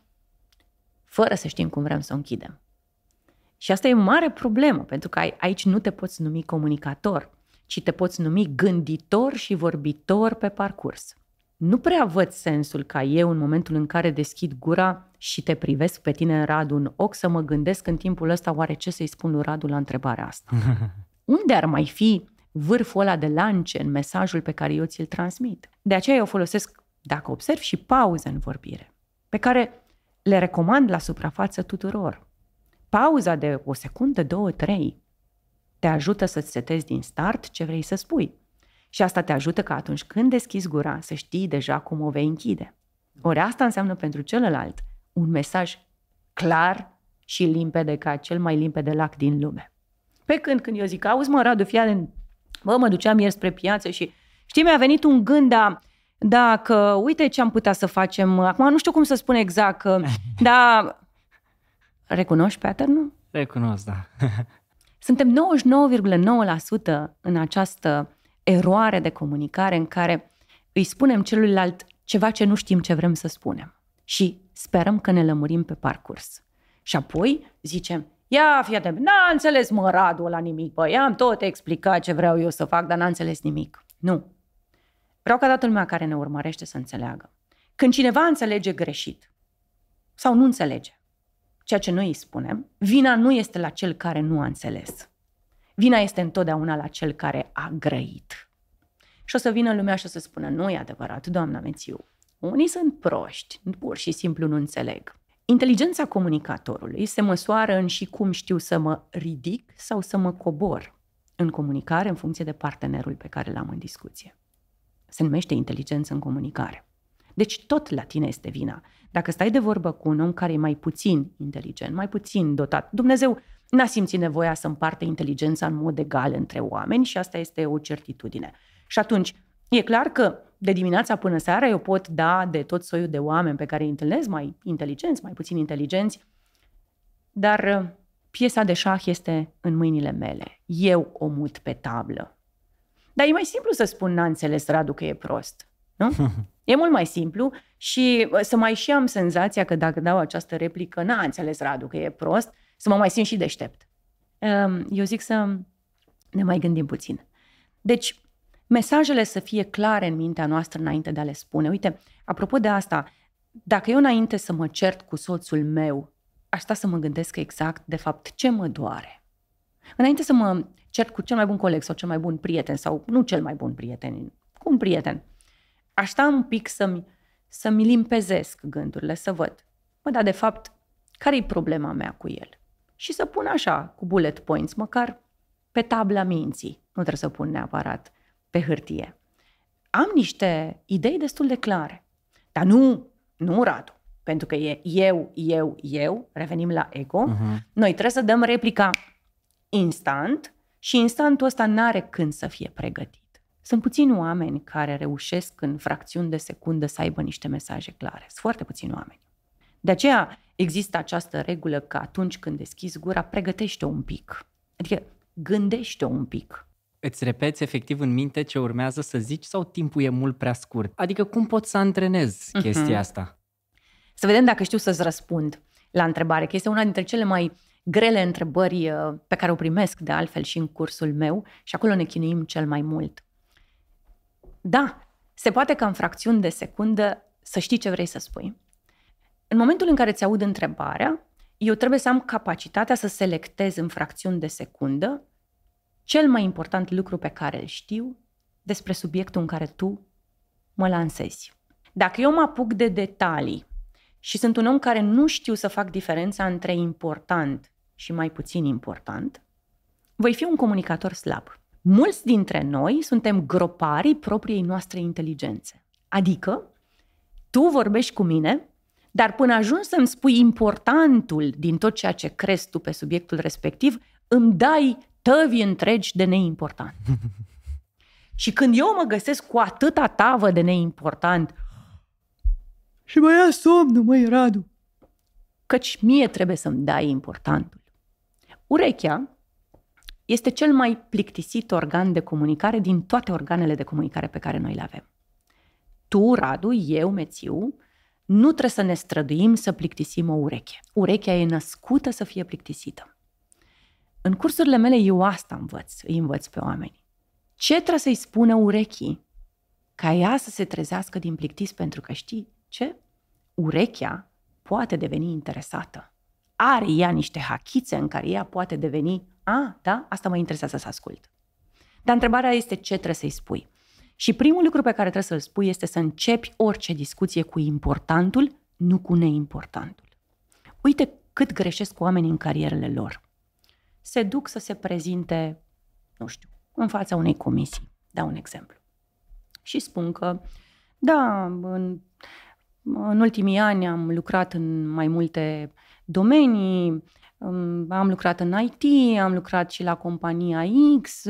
fără să știm cum vrem să o închidem. Și asta e o mare problemă, pentru că aici nu te poți numi comunicator, ci te poți numi gânditor și vorbitor pe parcurs. Nu prea văd sensul ca eu, în momentul în care deschid gura și te privesc pe tine, Radu, în ochi, să mă gândesc în timpul ăsta oare ce să-i spun lui Radu la întrebarea asta. Unde ar mai fi vârful ăla de lance în mesajul pe care eu ți-l transmit. De aceea eu folosesc, dacă observ, și pauze în vorbire, pe care le recomand la suprafață tuturor. Pauza de 1 secundă, 2, 3 te ajută să-ți setezi din start ce vrei să spui. Și asta te ajută ca atunci când deschizi gura să știi deja cum o vei închide. Ori asta înseamnă pentru celălalt un mesaj clar și limpede ca cel mai limpede lac din lume. Pe când eu zic, auzi mă, Radu, mă duceam ieri spre piață și știi, mi-a venit un gând, că uite ce am putea să facem, acum nu știu cum să spun exact, dar recunoști pattern-ul? Recunosc, da. Suntem 99,9% în această eroare de comunicare în care îi spunem celuilalt ceva ce nu știm ce vrem să spunem și sperăm că ne lămurim pe parcurs. Și apoi zicem, ia fii atent, n-a înțeles mă Radu ăla nimic, băi, am tot explicat ce vreau eu să fac, dar n-a înțeles nimic. Nu. Vreau ca toată lumea care ne urmărește să înțeleagă. Când cineva înțelege greșit sau nu înțelege ceea ce noi îi spunem, vina nu este la cel care nu a înțeles. Vina este întotdeauna la cel care a grăit. Și o să vină lumea și o să spună, nu e adevărat, doamna Mețiu, unii sunt proști, pur și simplu nu înțeleg. Inteligența comunicatorului se măsoară în și cum știu să mă ridic sau să mă cobor în comunicare în funcție de partenerul pe care l-am în discuție. Se numește inteligență în comunicare. Deci tot la tine este vina. Dacă stai de vorbă cu un om care e mai puțin inteligent, mai puțin dotat, Dumnezeu n-a simțit nevoia să împartă inteligența în mod egal între oameni și asta este o certitudine. Și atunci, e clar că de dimineața până seara eu pot da de tot soiul de oameni pe care îi întâlnesc, mai inteligenți, mai puțin inteligenți, dar piesa de șah este în mâinile mele. Eu o mut pe tablă. Dar e mai simplu să spun n-a înțeles Radu că e prost, nu? E mult mai simplu și să mai și am senzația că dacă dau această replică n-a înțeles Radu că e prost, să mă mai simt și deștept. Eu zic să ne mai gândim puțin. Deci, mesajele să fie clare în mintea noastră înainte de a le spune. Uite, apropo de asta, dacă eu înainte să mă cert cu soțul meu, aș sta să mă gândesc exact, de fapt, ce mă doare. Înainte să mă cert cu cel mai bun coleg sau cel mai bun prieten, sau nu cel mai bun prieten, cu un prieten, aș sta un pic să-mi limpezesc gândurile, să văd. Dar de fapt, care-i problema mea cu el? Și să pun așa, cu bullet points, măcar pe tabla minții. Nu trebuie să pun neapărat pe hârtie. Am niște idei destul de clare. Dar nu Radu, pentru că e eu, revenim la ego. Noi trebuie să dăm replica instant și instantul ăsta n-are când să fie pregătit. Sunt puțini oameni care reușesc în fracțiuni de secundă să aibă niște mesaje clare. Sunt foarte puțini oameni. De aceea există această regulă că atunci când deschizi gura, pregătește-o un pic. Adică gândește-o un pic. Îți repeți efectiv în minte ce urmează să zici sau timpul e mult prea scurt? Adică cum poți să antrenezi chestia asta? Să vedem dacă știu să-ți răspund la întrebare, că este una dintre cele mai grele întrebări pe care o primesc de altfel și în cursul meu și acolo ne chinuim cel mai mult. Da, se poate ca în fracțiuni de secundă să știi ce vrei să spui. În momentul în care ți aud întrebarea, eu trebuie să am capacitatea să selectez în fracțiuni de secundă cel mai important lucru pe care îl știu despre subiectul în care tu mă lansezi. Dacă eu mă apuc de detalii și sunt un om care nu știu să fac diferența între important și mai puțin important, voi fi un comunicator slab. Mulți dintre noi suntem groparii propriei noastre inteligențe. Adică, tu vorbești cu mine, dar până ajungi să-mi spui importantul din tot ceea ce crezi tu pe subiectul respectiv, îmi dai tăvi întregi de neimportant. Și când eu mă găsesc cu atâta tavă de neimportant și mă ia somnul, măi, Radu, căci mie trebuie să-mi dai importantul. Urechea este cel mai plictisit organ de comunicare din toate organele de comunicare pe care noi le avem. Tu, Radu, eu, Mețiu, nu trebuie să ne străduim să plictisim o ureche. Urechea e născută să fie plictisită. În cursurile mele eu asta îi învăț pe oameni. Ce trebuie să-i spună urechii ca ea să se trezească din plictis? Pentru că știi ce? Urechea poate deveni interesată. Are ea niște hachițe în care ea poate deveni, da, asta mă interesează să ascult. Dar întrebarea este ce trebuie să-i spui. Și primul lucru pe care trebuie să-l spui este să începi orice discuție cu importantul, nu cu neimportantul. Uite cât greșesc oamenii în carierele lor. Se duc să se prezinte, nu știu, în fața unei comisii. Dau un exemplu. Și spun că, da, în ultimii ani am lucrat în mai multe domenii, am lucrat în IT, am lucrat și la compania X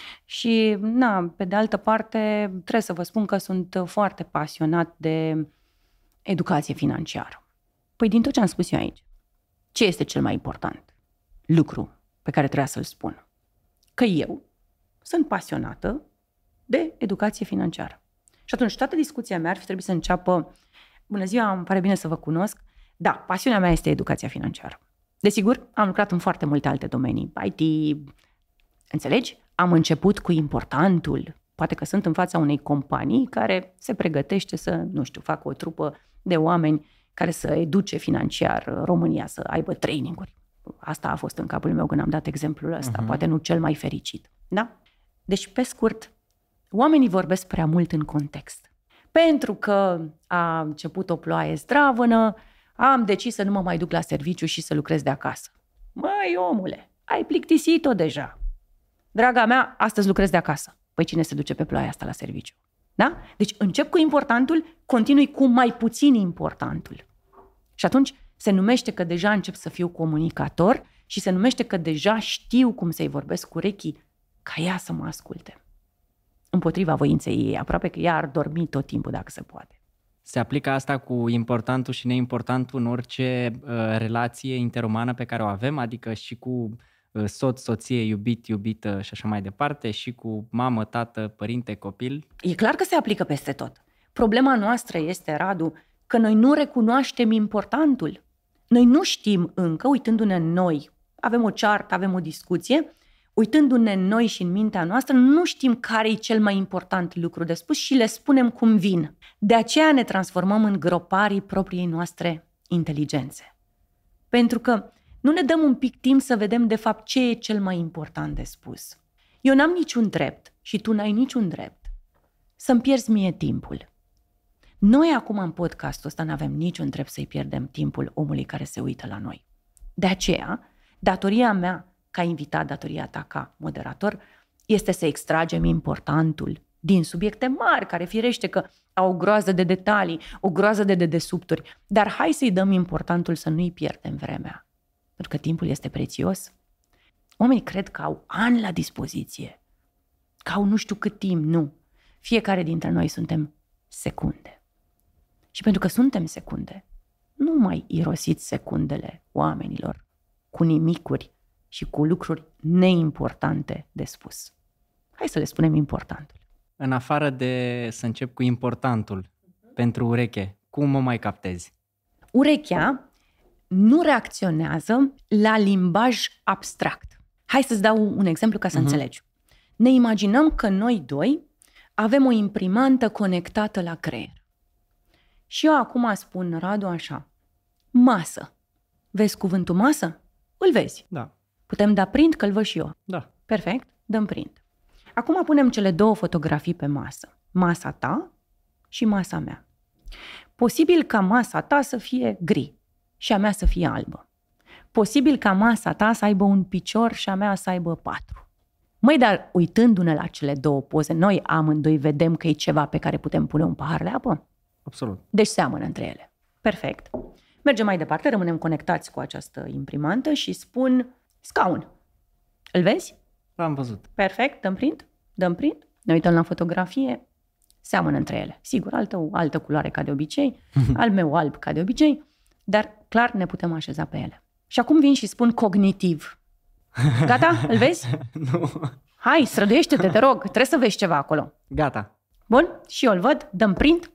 și, pe de altă parte, trebuie să vă spun că sunt foarte pasionat de educație financiară. Păi din tot ce am spus eu aici, ce este cel mai important lucru pe care trebuia să-l spun? Că eu sunt pasionată de educație financiară. Și atunci toată discuția mea ar fi trebuit să înceapă: bună ziua, îmi pare bine să vă cunosc. Da, pasiunea mea este educația financiară. Desigur, am lucrat în foarte multe alte domenii. IT, înțelegi? Am început cu importantul. Poate că sunt în fața unei companii care se pregătește să, nu știu, facă o trupă de oameni care să educe financiar România, să aibă traininguri. Asta a fost în capul meu când am dat exemplul ăsta, poate nu cel mai fericit. Da? Deci, pe scurt, oamenii vorbesc prea mult în context. Pentru că a început o ploaie zdravănă, am decis să nu mă mai duc la serviciu și să lucrez de acasă. Măi, omule, ai plictisit-o deja. Draga mea, astăzi lucrez de acasă. Păi cine se duce pe ploaia asta la serviciu? Da? Deci încep cu importantul, continui cu mai puțin importantul. Și atunci se numește că deja încep să fiu comunicator și se numește că deja știu cum să-i vorbesc cu urechii ca ea să mă asculte. Împotriva voinței ei, aproape că ea ar dormi tot timpul dacă se poate. Se aplică asta cu importantul și neimportantul în orice relație interumană pe care o avem, adică și cu soț, soție, iubit, iubită și așa mai departe, și cu mamă, tată, părinte, copil? E clar că se aplică peste tot. Problema noastră este, Radu, că noi nu recunoaștem importantul. Noi nu știm încă, uitându-ne în noi, avem o ceartă, avem o discuție, uitându-ne în noi și în mintea noastră, nu știm care e cel mai important lucru de spus și le spunem cum vin. De aceea ne transformăm în groparii propriei noastre inteligențe. Pentru că nu ne dăm un pic timp să vedem de fapt ce e cel mai important de spus. Eu n-am niciun drept și tu n-ai niciun drept să-mi pierzi mie timpul. Noi acum în podcastul ăsta n-avem niciun drept să-i pierdem timpul omului care se uită la noi. De aceea, datoria mea ca invitat, datoria ta ca moderator, este să extragem importantul din subiecte mari, care firește că au o groază de detalii, o groază de dedesubturi, dar hai să-i dăm importantul să nu-i pierdem vremea, pentru că timpul este prețios. Oamenii cred că au ani la dispoziție, că au nu știu cât timp, nu. Fiecare dintre noi suntem secunde. Și pentru că suntem secunde, nu mai irosiți secundele oamenilor cu nimicuri și cu lucruri neimportante de spus. Hai să le spunem importantul. În afară de să încep cu importantul, pentru ureche, cum o mai captezi? Urechea nu reacționează la limbaj abstract. Hai să-ți dau un exemplu ca să înțelegi. Ne imaginăm că noi doi avem o imprimantă conectată la creier. Și eu acum spun, Radu, așa: masă. Vezi cuvântul masă? Îl vezi. Da. Putem da print, că îl văd și eu. Da. Perfect, dăm print. Acum punem cele două fotografii pe masă. Masa ta și masa mea. Posibil ca masa ta să fie gri și a mea să fie albă. Posibil ca masa ta să aibă un picior și a mea să aibă 4. Măi, dar uitându-ne la cele două poze, noi amândoi vedem că e ceva pe care putem pune un pahar de apă? Absolut. Deci seamănă între ele. Perfect. Mergem mai departe, rămânem conectați cu această imprimantă și spun scaun. Îl vezi? L-am văzut. Perfect, dăm print? Dăm print? Ne uităm la fotografie, seamănă între ele. Sigur, altă culoare ca de obicei, al meu alb ca de obicei, dar clar ne putem așeza pe ele. Și acum vin și spun cognitiv. Gata? Îl vezi? Nu. Hai, străduiește-te, te rog, trebuie să vezi ceva acolo. Gata. Bun? Și eu îl văd, dăm print?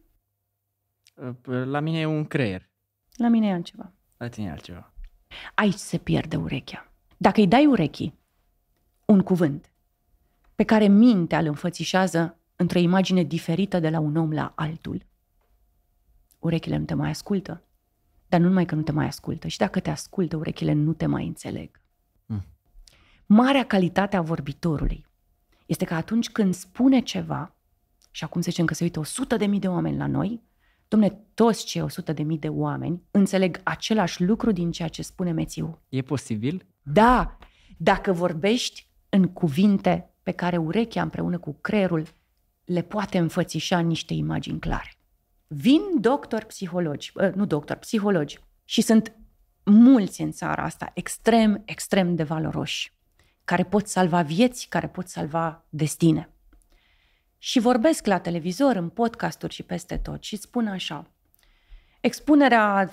La mine e un creier. La mine e altceva. La tine e altceva. Aici se pierde urechea. Dacă îi dai urechii un cuvânt pe care mintea îl înfățișează într-o imagine diferită de la un om la altul, urechile nu te mai ascultă. Dar nu numai că nu te mai ascultă, și dacă te ascultă, urechile nu te mai înțeleg. Marea calitate a vorbitorului este că atunci când spune ceva, și acum să zicem că se uită 100.000 de oameni la noi, dom'le, toți cei 100.000 de oameni înțeleg același lucru din ceea ce spune Mețiu. E posibil? Da, dacă vorbești în cuvinte pe care urechea împreună cu creierul le poate înfățișa niște imagini clare. Vin psihologi și sunt mulți în țara asta extrem, extrem de valoroși, care pot salva vieți, care pot salva destine. Și vorbesc la televizor, în podcasturi și peste tot și spun așa: expunerea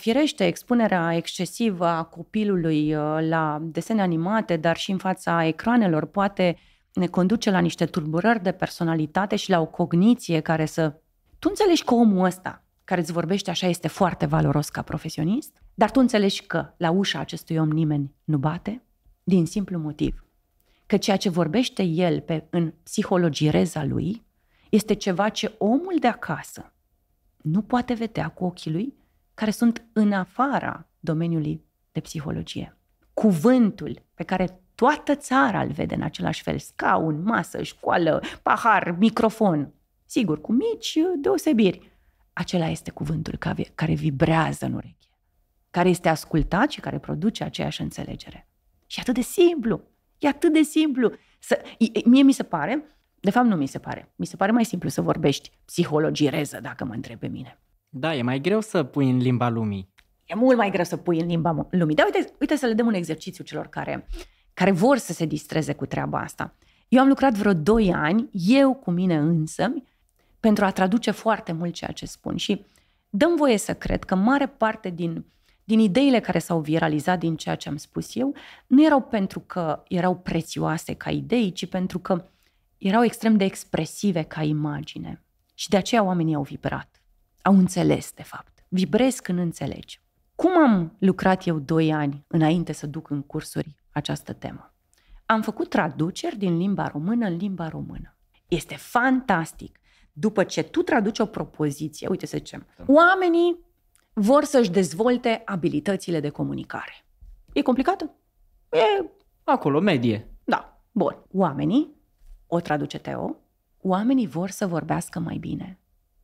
excesivă a copilului la desene animate, dar și în fața ecranelor, poate ne conduce la niște tulburări de personalitate și la o cogniție care să... Tu înțelegi că omul ăsta care îți vorbește așa este foarte valoros ca profesionist, dar tu înțelegi că la ușa acestui om nimeni nu bate, din simplu motiv că ceea ce vorbește el în psihologireza lui este ceva ce omul de acasă nu poate vedea cu ochii lui, care sunt în afara domeniului de psihologie. Cuvântul pe care toată țara îl vede în același fel, scaun, masă, școală, pahar, microfon, sigur, cu mici deosebiri, acela este cuvântul care vibrează în ureche, care este ascultat și care produce aceeași înțelegere. Și atât de simplu, e atât de simplu. Mie mi se pare, de fapt nu mi se pare, mi se pare mai simplu să vorbești psihologireză, dacă mă întrebi pe mine. Da, e mai greu să pui în limba lumii. E mult mai greu să pui în limba lumii. Dar uite să le dăm un exercițiu celor care vor să se distreze cu treaba asta. Eu am lucrat vreo 2 ani, eu cu mine însămi, pentru a traduce foarte mult ceea ce spun. Și dăm voie să cred că mare parte din ideile care s-au viralizat din ceea ce am spus eu nu erau pentru că erau prețioase ca idei, ci pentru că erau extrem de expresive ca imagine. Și de aceea oamenii au vibrat. Au înțeles, de fapt. Vibrezi când înțelegi. Cum am lucrat eu 2 ani înainte să duc în cursuri această temă? Am făcut traduceri din limba română în limba română. Este fantastic. După ce tu traduci o propoziție, uite să zicem, oamenii vor să-și dezvolte abilitățile de comunicare. E complicată? E... Acolo, medie. Da, bun. Oamenii, o traduce Teo, oamenii vor să vorbească mai bine.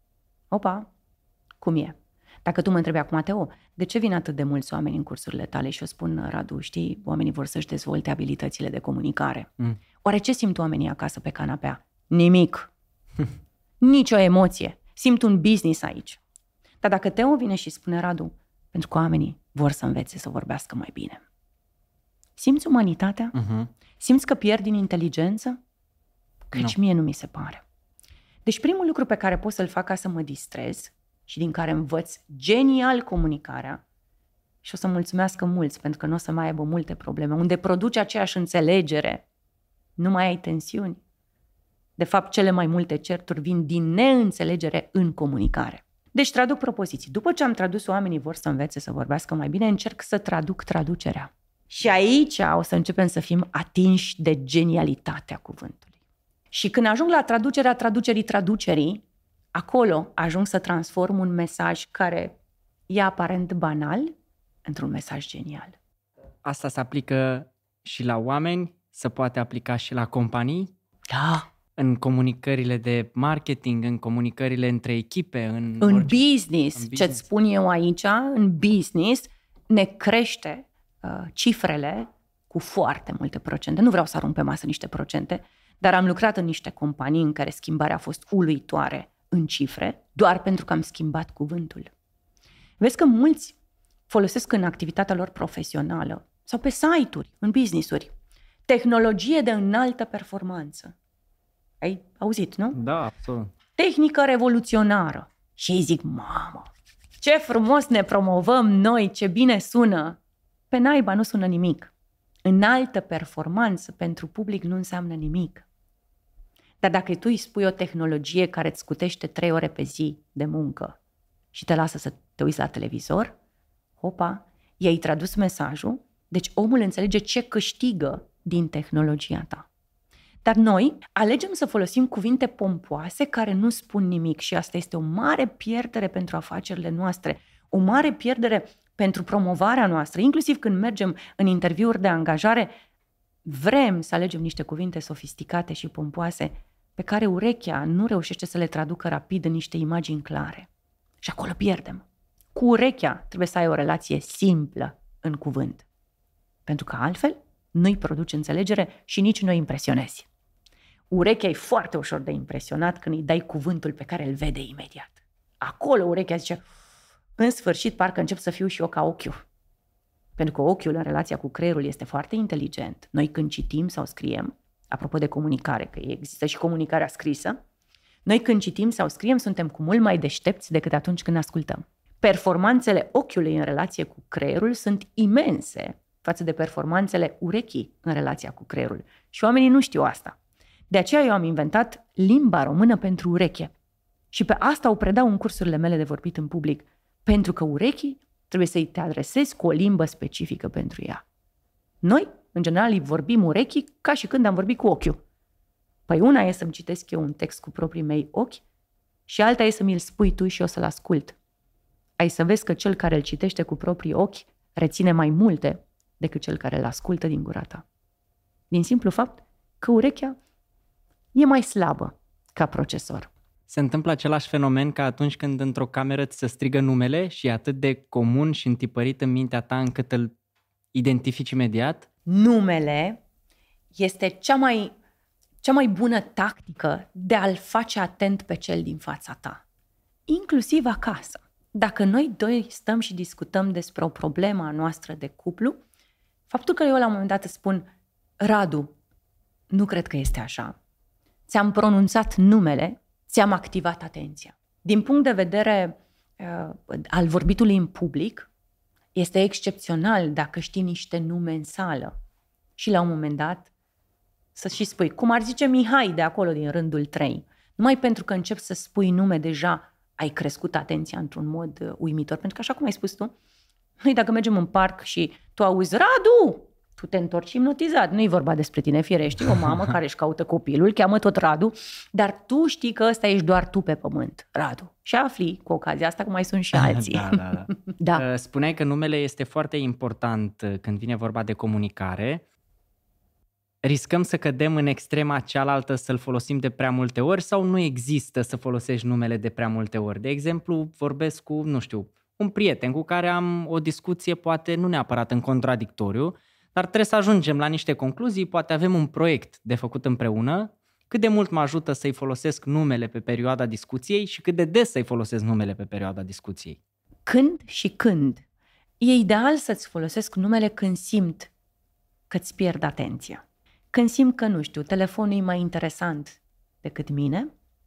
Opa, cum e? Dacă tu mă întrebi acum, Teo, de ce vin atât de mulți oameni în cursurile tale? Și eu spun, Radu, știi, oamenii vor să-și dezvolte abilitățile de comunicare. Oare ce simt oamenii acasă pe canapea? Nimic. Nici o emoție. Simt un business aici. Dar dacă Teo vine și spune, Radu, pentru că oamenii vor să învețe să vorbească mai bine. Simți umanitatea? Simți că pierd din inteligență? Căci mie nu mi se pare. Deci primul lucru pe care pot să-l fac ca să mă distrez și din care învăț genial comunicarea, și o să mulțumească mulți pentru că nu o să mai aibă multe probleme, unde produci aceeași înțelegere, nu mai ai tensiuni. De fapt, cele mai multe certuri vin din neînțelegere în comunicare. Deci traduc propoziții. După ce am tradus, oamenii vor să învețe să vorbească mai bine, încerc să traduc traducerea. Și aici o să începem să fim atinși de genialitatea cuvântului. Și când ajung la traducerea traducerii, acolo ajung să transform un mesaj care e aparent banal într-un mesaj genial. Asta se aplică și la oameni, se poate aplica și la companii? Da. În comunicările de marketing, în comunicările între echipe, în business. Ce-ți spun eu aici, în business, ne crește cifrele cu foarte multe procente. Nu vreau să arunc pe masă niște procente, dar am lucrat în niște companii în care schimbarea a fost uluitoare în cifre, doar pentru că am schimbat cuvântul. Vezi că mulți folosesc în activitatea lor profesională sau pe site-uri, în business-uri, tehnologie de înaltă performanță. Ai auzit, nu? Da, absolut. Tehnică revoluționară. Și ei zic, mamă, ce frumos ne promovăm noi, ce bine sună. Pe naiba nu sună nimic. Înaltă performanță pentru public nu înseamnă nimic. Dar dacă tu îi spui o tehnologie care îți scutește 3 ore pe zi de muncă și te lasă să te uiți la televizor, hopa, i-ai tradus mesajul, deci omul înțelege ce câștigă din tehnologia ta. Dar noi alegem să folosim cuvinte pompoase care nu spun nimic și asta este o mare pierdere pentru afacerile noastre, o mare pierdere pentru promovarea noastră, inclusiv când mergem în interviuri de angajare, Vrem să alegem niște cuvinte sofisticate și pompoase pe care urechea nu reușește să le traducă rapid în niște imagini clare. Și acolo pierdem. Cu urechea trebuie să ai o relație simplă în cuvânt. Pentru că altfel nu-i produci înțelegere și nici nu îi impresionezi. Urechea e foarte ușor de impresionat când îi dai cuvântul pe care îl vede imediat. Acolo urechea zice, în sfârșit parcă încep să fiu și eu ca ochiul. Pentru că ochiul în relația cu creierul este foarte inteligent. Noi când citim sau scriem, apropo de comunicare, că există și comunicarea scrisă, noi când citim sau scriem suntem cu mult mai deștepți decât atunci când ascultăm. Performanțele ochiului în relație cu creierul sunt imense față de performanțele urechii în relația cu creierul. Și oamenii nu știu asta. De aceea eu am inventat limba română pentru ureche. Și pe asta o predau în cursurile mele de vorbit în public. Pentru că urechii trebuie să-i te adresezi cu o limbă specifică pentru ea. Noi, în general, îi vorbim urechii ca și când am vorbit cu ochiul. Păi una e să-mi citesc eu un text cu proprii mei ochi și alta e să mi-l spui tu și eu să-l ascult. Ai să vezi că cel care îl citește cu proprii ochi reține mai multe decât cel care îl ascultă din gura ta. Din simplu fapt că urechea e mai slabă ca procesor. Se întâmplă același fenomen ca atunci când într-o cameră ți se strigă numele și e atât de comun și întipărit în mintea ta încât îl identifici imediat? Numele este cea mai bună tactică de a-l face atent pe cel din fața ta. Inclusiv acasă. Dacă noi doi stăm și discutăm despre o problemă a noastră de cuplu, faptul că eu la un moment dat îți spun, Radu, nu cred că este așa. Ți-am pronunțat numele, ți-am activat atenția. Din punct de vedere al vorbitului în public, este excepțional dacă știi niște nume în sală și la un moment dat să și spui, cum ar zice Mihai de acolo din rândul 3. Numai pentru că începi să spui nume deja ai crescut atenția într-un mod uimitor. Pentru că așa cum ai spus tu, noi dacă mergem în parc și tu auzi Radu, tu te întorci hipnotizat. Nu e vorba despre tine, firește, o mamă care își caută copilul, cheamă tot Radu, dar tu știi că ăsta ești doar tu pe pământ, Radu. Și afli cu ocazia asta că mai sunt și alții. Da. Da. Spuneai că numele este foarte important când vine vorba de comunicare. Riscăm să cădem în extrema cealaltă să-l folosim de prea multe ori sau nu există să folosești numele de prea multe ori? De exemplu, vorbesc cu, un prieten cu care am o discuție, poate nu neapărat în contradictoriu, dar trebuie să ajungem la niște concluzii, poate avem un proiect de făcut împreună. Cât de mult mă ajută să-i folosesc numele pe perioada discuției și cât de des să-i folosesc numele pe perioada discuției? Când și când. E ideal să-ți folosesc numele când simt că îți pierd atenția. Când simt că, telefonul e mai interesant decât mine.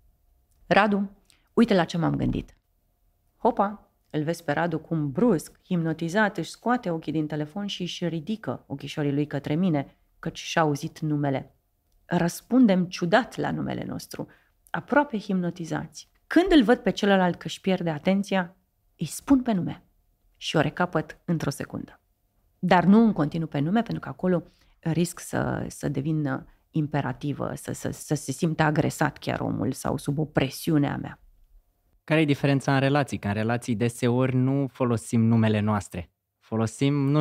Radu, uite la ce m-am gândit. Hopa! Îl vezi pe Radu cum brusc, hipnotizat, își scoate ochii din telefon și își ridică ochișorii lui către mine, căci și-a auzit numele. Răspundem ciudat la numele nostru, aproape hipnotizați. Când îl văd pe celălalt că își pierde atenția, îi spun pe nume și o recapăt într-o secundă. Dar nu în continuu pe nume, pentru că acolo risc să devină imperativă, să se simtă agresat chiar omul sau sub o presiune a mea. Care e diferența în relații? Că în relații deseori nu folosim numele noastre. Folosim,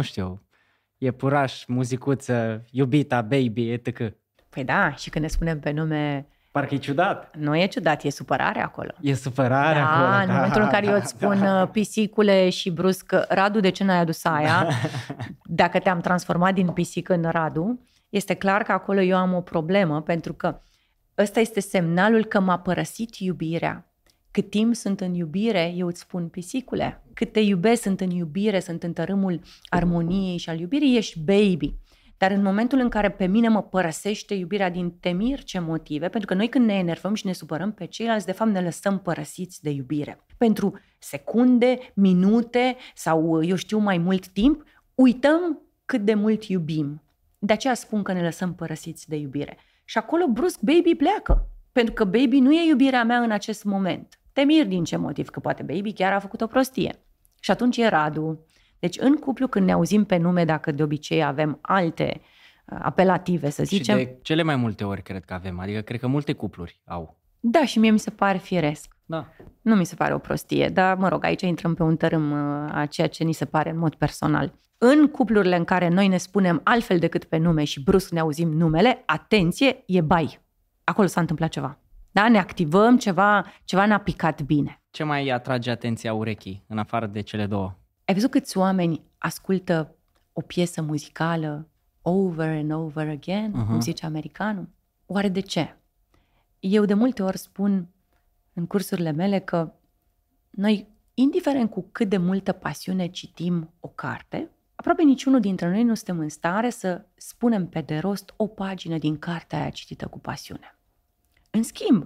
iepuraș, muzicuță, iubita, baby, etc. Păi da, și când ne spunem pe nume... Parcă e ciudat. Nu e ciudat, e supărare acolo. E supărare acolo. Da, în momentul în care eu îți spun pisicule și brusc, Radu, de ce n-ai adus aia? Dacă te-am transformat din pisică în Radu, este clar că acolo eu am o problemă, pentru că ăsta este semnalul că m-a părăsit iubirea. Cât timp sunt în iubire, eu îți spun pisicule. Cât te iubesc, sunt în iubire, sunt în tărâmul armoniei și al iubirii, ești baby. Dar în momentul în care pe mine mă părăsește iubirea din temir ce motive, pentru că noi când ne enervăm și ne supărăm pe ceilalți, de fapt ne lăsăm părăsiți de iubire. Pentru secunde, minute sau mai mult timp, uităm cât de mult iubim. De aceea spun că ne lăsăm părăsiți de iubire. Și acolo brusc baby pleacă. Pentru că baby nu e iubirea mea în acest moment. Te mir din ce motiv, că poate baby chiar a făcut o prostie. Și atunci e Radu. Deci în cuplu când ne auzim pe nume, dacă de obicei avem alte apelative, să zicem. Și de cele mai multe ori cred că avem, adică cred că multe cupluri au. Da, și mie mi se pare firesc. Da. Nu mi se pare o prostie, dar mă rog, aici intrăm pe un tărâm a ceea ce ni se pare în mod personal. În cuplurile în care noi ne spunem altfel decât pe nume și brusc ne auzim numele, atenție, e bai. Acolo s-a întâmplat ceva. Da? Ne activăm, ceva n-a picat bine. Ce mai atrage atenția urechii, în afară de cele două? Ai văzut câți oameni ascultă o piesă muzicală over and over again, cum zice americanul? Oare de ce? Eu de multe ori spun în cursurile mele că noi, indiferent cu cât de multă pasiune citim o carte, aproape niciunul dintre noi nu suntem în stare să spunem pe de rost o pagină din cartea aia citită cu pasiune. În schimb,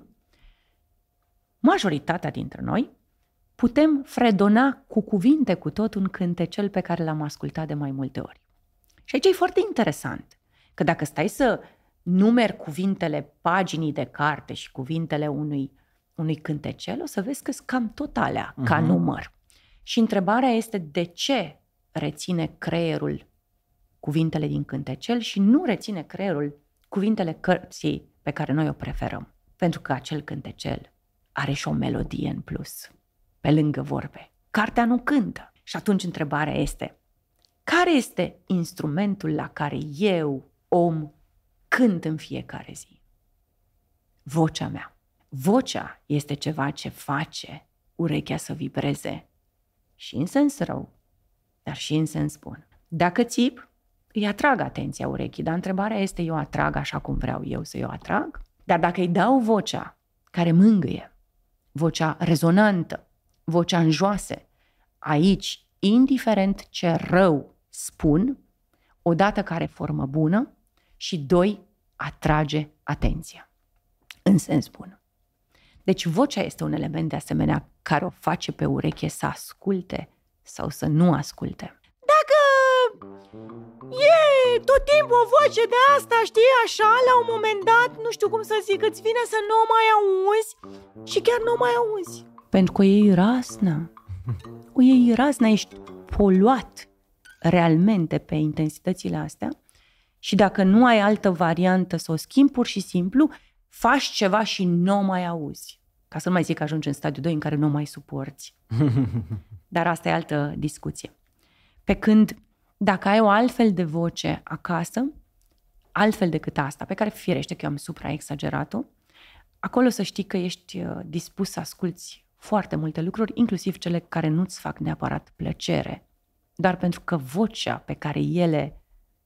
majoritatea dintre noi putem fredona cu cuvinte cu tot un cântecel pe care l-am ascultat de mai multe ori. Și aici e foarte interesant că dacă stai să numeri cuvintele paginii de carte și cuvintele unui cântecel, o să vezi că sunt cam tot alea ca număr. Și întrebarea este de ce reține creierul cuvintele din cântecel și nu reține creierul cuvintele cărții pe care noi o preferăm. Pentru că acel cântecel are și o melodie în plus, pe lângă vorbe. Cartea nu cântă. Și atunci întrebarea este, care este instrumentul la care eu, om, cânt în fiecare zi? Vocea mea. Vocea este ceva ce face urechea să vibreze și în sens rău, dar și în sens bun. Dacă țip, îi atrag atenția urechii, dar întrebarea este, eu atrag așa cum vreau eu să eu atrag? Dar dacă îi dau vocea care mângâie, vocea rezonantă, vocea în joase, aici, indiferent ce rău spun, odată că are formă bună și doi, atrage atenția, în sens bun. Deci vocea este un element de asemenea care o face pe ureche să asculte sau să nu asculte. Dacă e tot timpul o voce de asta, știi, așa, la un moment dat, nu știu cum să zic, îți vine să nu o mai auzi și chiar nu o mai auzi. Pentru că o iei razna. O iei razna, ești poluat realmente pe intensitățile astea și dacă nu ai altă variantă să o schimbi, pur și simplu, faci ceva și nu o mai auzi. Ca să nu mai zic că ajungi în stadiul 2 în care nu o mai suporți. Dar asta e altă discuție. Pe când dacă ai o altfel de voce acasă, altfel decât asta, pe care firește că eu am supraexagerat-o, acolo să știi că ești dispus să asculți foarte multe lucruri, inclusiv cele care nu-ți fac neapărat plăcere, doar pentru că vocea pe care ele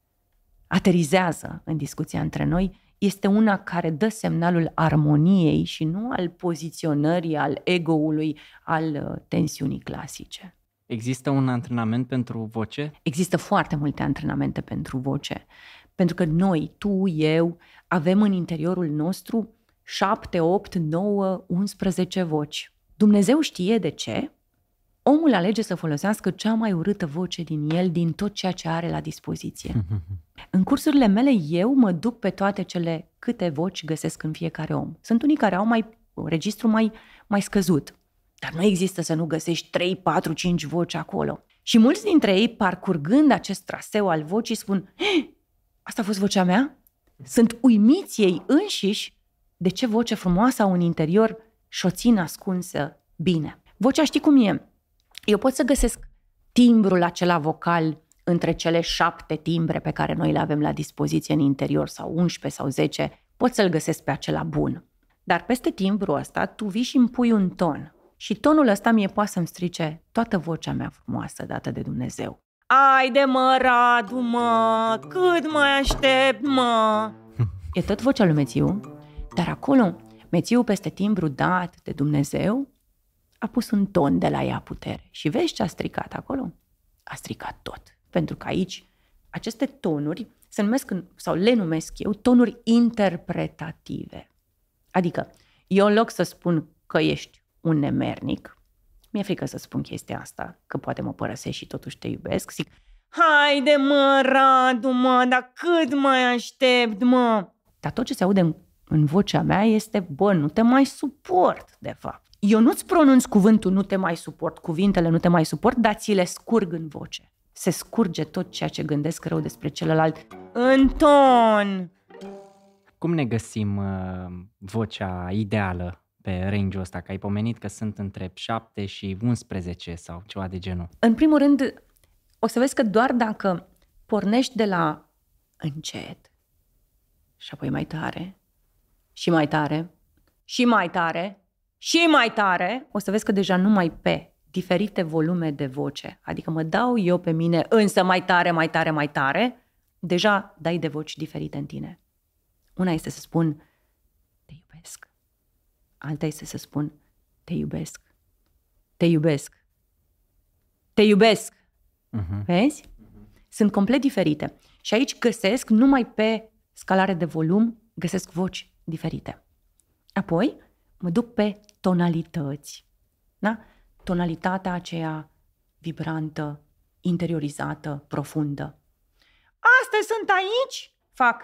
aterizează în discuția între noi este una care dă semnalul armoniei și nu al poziționării, al ego-ului, al tensiunii clasice. Există un antrenament pentru voce? Există foarte multe antrenamente pentru voce, pentru că noi, tu, eu, avem în interiorul nostru 7, 8, 9, 11 voci. Dumnezeu știe de ce. Omul alege să folosească cea mai urâtă voce din el, din tot ceea ce are la dispoziție. În cursurile mele eu mă duc pe toate cele câte voci găsesc în fiecare om. Sunt unii care au un registru mai scăzut, dar nu există să nu găsești 3, 4, 5 voci acolo. Și mulți dintre ei, parcurgând acest traseu al vocii, spun, asta a fost vocea mea? Sunt uimiți ei înșiși de ce voce frumoasă au în interior și o țin ascunsă bine. Vocea știi cum e? Eu pot să găsesc timbrul acela vocal între cele 7 timbre pe care noi le avem la dispoziție în interior, sau 11 sau 10, pot să-l găsesc pe acela bun. Dar peste timbrul ăsta tu vii și îmi pui un ton. Și tonul ăsta mie poate să-mi strice toată vocea mea frumoasă dată de Dumnezeu. Haide mă, Radu, mă, cât mai aștept, mă! E tot vocea lui Mețiu, dar acolo Mețiu peste timbru dat de Dumnezeu a pus un ton de la ea putere. Și vezi ce a stricat acolo? A stricat tot. Pentru că aici aceste tonuri se numesc, sau le numesc eu, tonuri interpretative. Adică, eu în loc să spun că ești un nemernic, mi-e frică să spun chestia asta, că poate mă părăsești și totuși te iubesc, zic, haide mă, Radu, mă, dar cât mai aștept, mă? Dar tot ce se aude în vocea mea este, bă, nu te mai suport, de fapt. Eu nu-ți pronunț cuvântul nu te mai suport, cuvintele nu te mai suport, dar ți le scurg în voce. Se scurge tot ceea ce gândesc rău despre celălalt în ton. Cum ne găsim vocea ideală pe range-ul ăsta? Că ai pomenit că sunt între 7 și 11 sau ceva de genul. În primul rând, o să vezi că doar dacă pornești de la încet și apoi mai tare și mai tare și mai tare și mai tare, o să vezi că deja numai pe diferite volume de voce, adică mă dau eu pe mine însă mai tare, mai tare, mai tare, deja dai de voci diferite în tine. Una este să spun te iubesc, alta este să spun te iubesc, te iubesc, te iubesc. Vezi? Sunt complet diferite. Și aici găsesc, numai pe scalare de volum, găsesc voci diferite. Apoi mă duc pe tonalități. Da? Tonalitatea aceea vibrantă, interiorizată, profundă. Astea sunt aici? Fac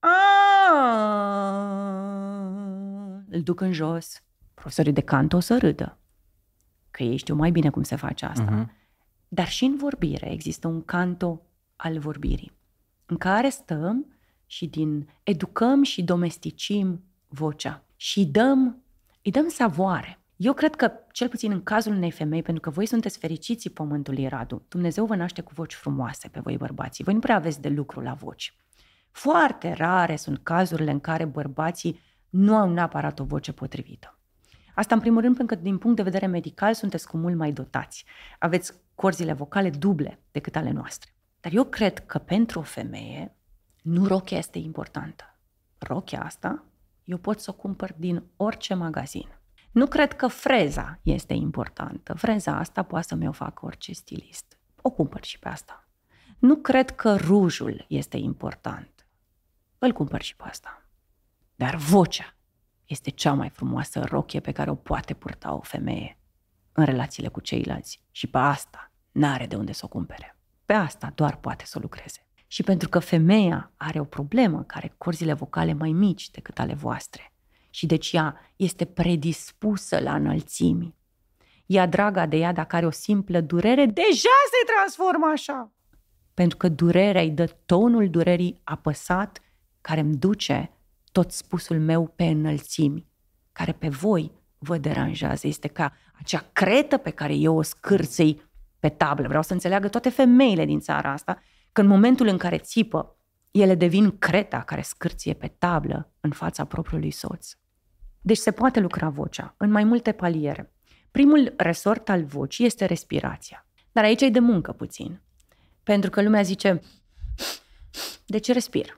îl duc în jos. Profesorii de canto o să râdă, că ei știu mai bine cum se face asta. Dar și în vorbire există un canto al vorbirii, în care stăm și educăm și domesticim vocea și îi dăm savoare. Eu cred că, cel puțin în cazul unei femei, pentru că voi sunteți fericiții pământului, Radu, Dumnezeu vă naște cu voci frumoase pe voi bărbații. Voi nu prea aveți de lucru la voci. Foarte rare sunt cazurile în care bărbații nu au neapărat o voce potrivită. Asta în primul rând pentru că din punct de vedere medical sunteți cu mult mai dotați. Aveți corzile vocale duble decât ale noastre. Dar eu cred că pentru o femeie nu rochia este importantă. Rochia asta eu pot să o cumpăr din orice magazin. Nu cred că freza este importantă. Freza asta poate să mi-o facă orice stilist. O cumpăr și pe asta. Nu cred că rujul este important. Îl cumpăr și pe asta. Dar vocea este cea mai frumoasă rochie pe care o poate purta o femeie în relațiile cu ceilalți. Și pe asta n-are de unde să o cumpere. Pe asta doar poate să o lucreze. Și pentru că femeia are o problemă, care are corzile vocale mai mici decât ale voastre, și deci ea este predispusă la înălțimi. Ea, draga de ea, dacă are o simplă durere, deja se transformă așa. Pentru că durerea îi dă tonul durerii apăsat, care îmi duce tot spusul meu pe înălțimi, care pe voi vă deranjează. Este ca acea cretă pe care eu o scârțâi pe tablă. Vreau să înțeleagă toate femeile din țara asta că în momentul în care țipă, ele devin creta care scârție pe tablă în fața propriului soț. Deci se poate lucra vocea în mai multe paliere. Primul resort al vocii este respirația. Dar aici e de muncă puțin. Pentru că lumea zice, de ce respir?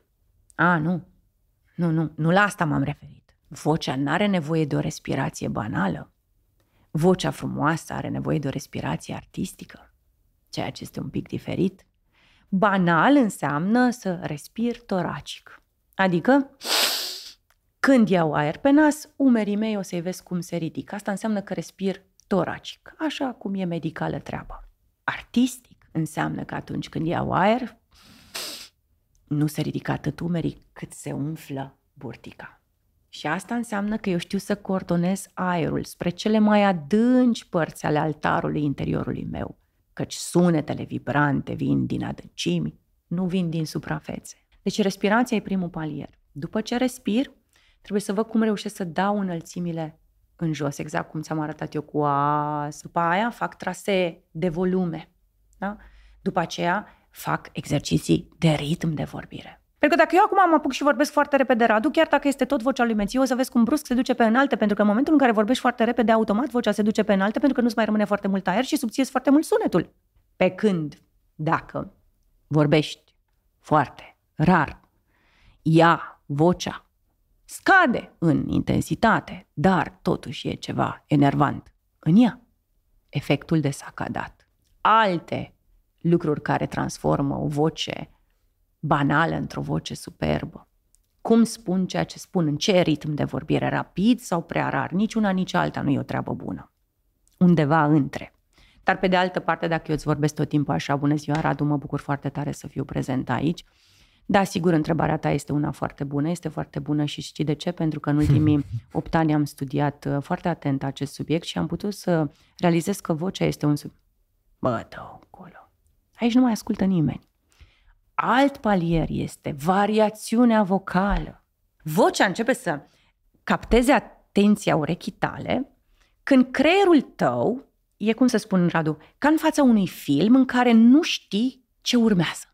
Nu la asta m-am referit. Vocea n-are nevoie de o respirație banală. Vocea frumoasă are nevoie de o respirație artistică, ceea ce este un pic diferit. Banal înseamnă să respir toracic. Adică, când iau aer pe nas, umerii mei o să-i vezi cum se ridică. Asta înseamnă că respir toracic, așa cum e medicală treaba. Artistic înseamnă că atunci când iau aer, nu se ridică atât umerii cât se umflă burtica. Și asta înseamnă că eu știu să coordonez aerul spre cele mai adânci părți ale altarului interiorului meu, căci sunetele vibrante vin din adâncimi, nu vin din suprafețe. Deci respirația e primul palier. După ce respir, trebuie să văd cum reușesc să dau înălțimile în jos, exact cum ți-am arătat eu cu după aia fac trasee de volume. Da? După aceea fac exerciții de ritm de vorbire. Pentru că dacă eu acum mă apuc și vorbesc foarte repede, Radu, chiar dacă este tot vocea lui Mețiu, o să vezi cum brusc se duce pe înalte, pentru că în momentul în care vorbești foarte repede, automat vocea se duce pe înalte, pentru că nu-ți mai rămâne foarte mult aer și subțiezi foarte mult sunetul. Pe când, dacă vorbești foarte rar, vocea scade în intensitate, dar totuși e ceva enervant în ea. Efectul de sacadat. Alte lucruri care transformă o voce banală într-o voce superbă. Cum spun ceea ce spun, în ce ritm de vorbire, rapid sau prea rar, nici una, nici alta nu e o treabă bună. Undeva între. Dar pe de altă parte, dacă eu îți vorbesc tot timpul așa, bună ziua, Radu, mă bucur foarte tare să fiu prezent aici. Da, sigur, întrebarea ta este una foarte bună, este foarte bună și știi de ce? Pentru că în ultimii 8 ani am studiat foarte atent acest subiect și am putut să realizez că vocea este un subiect. Bă, dă-o acolo. Aici nu mai ascultă nimeni. Alt palier este variațiunea vocală. Vocea începe să capteze atenția urechii tale când creierul tău e, cum să spun, Radu, ca în fața unui film în care nu știi ce urmează.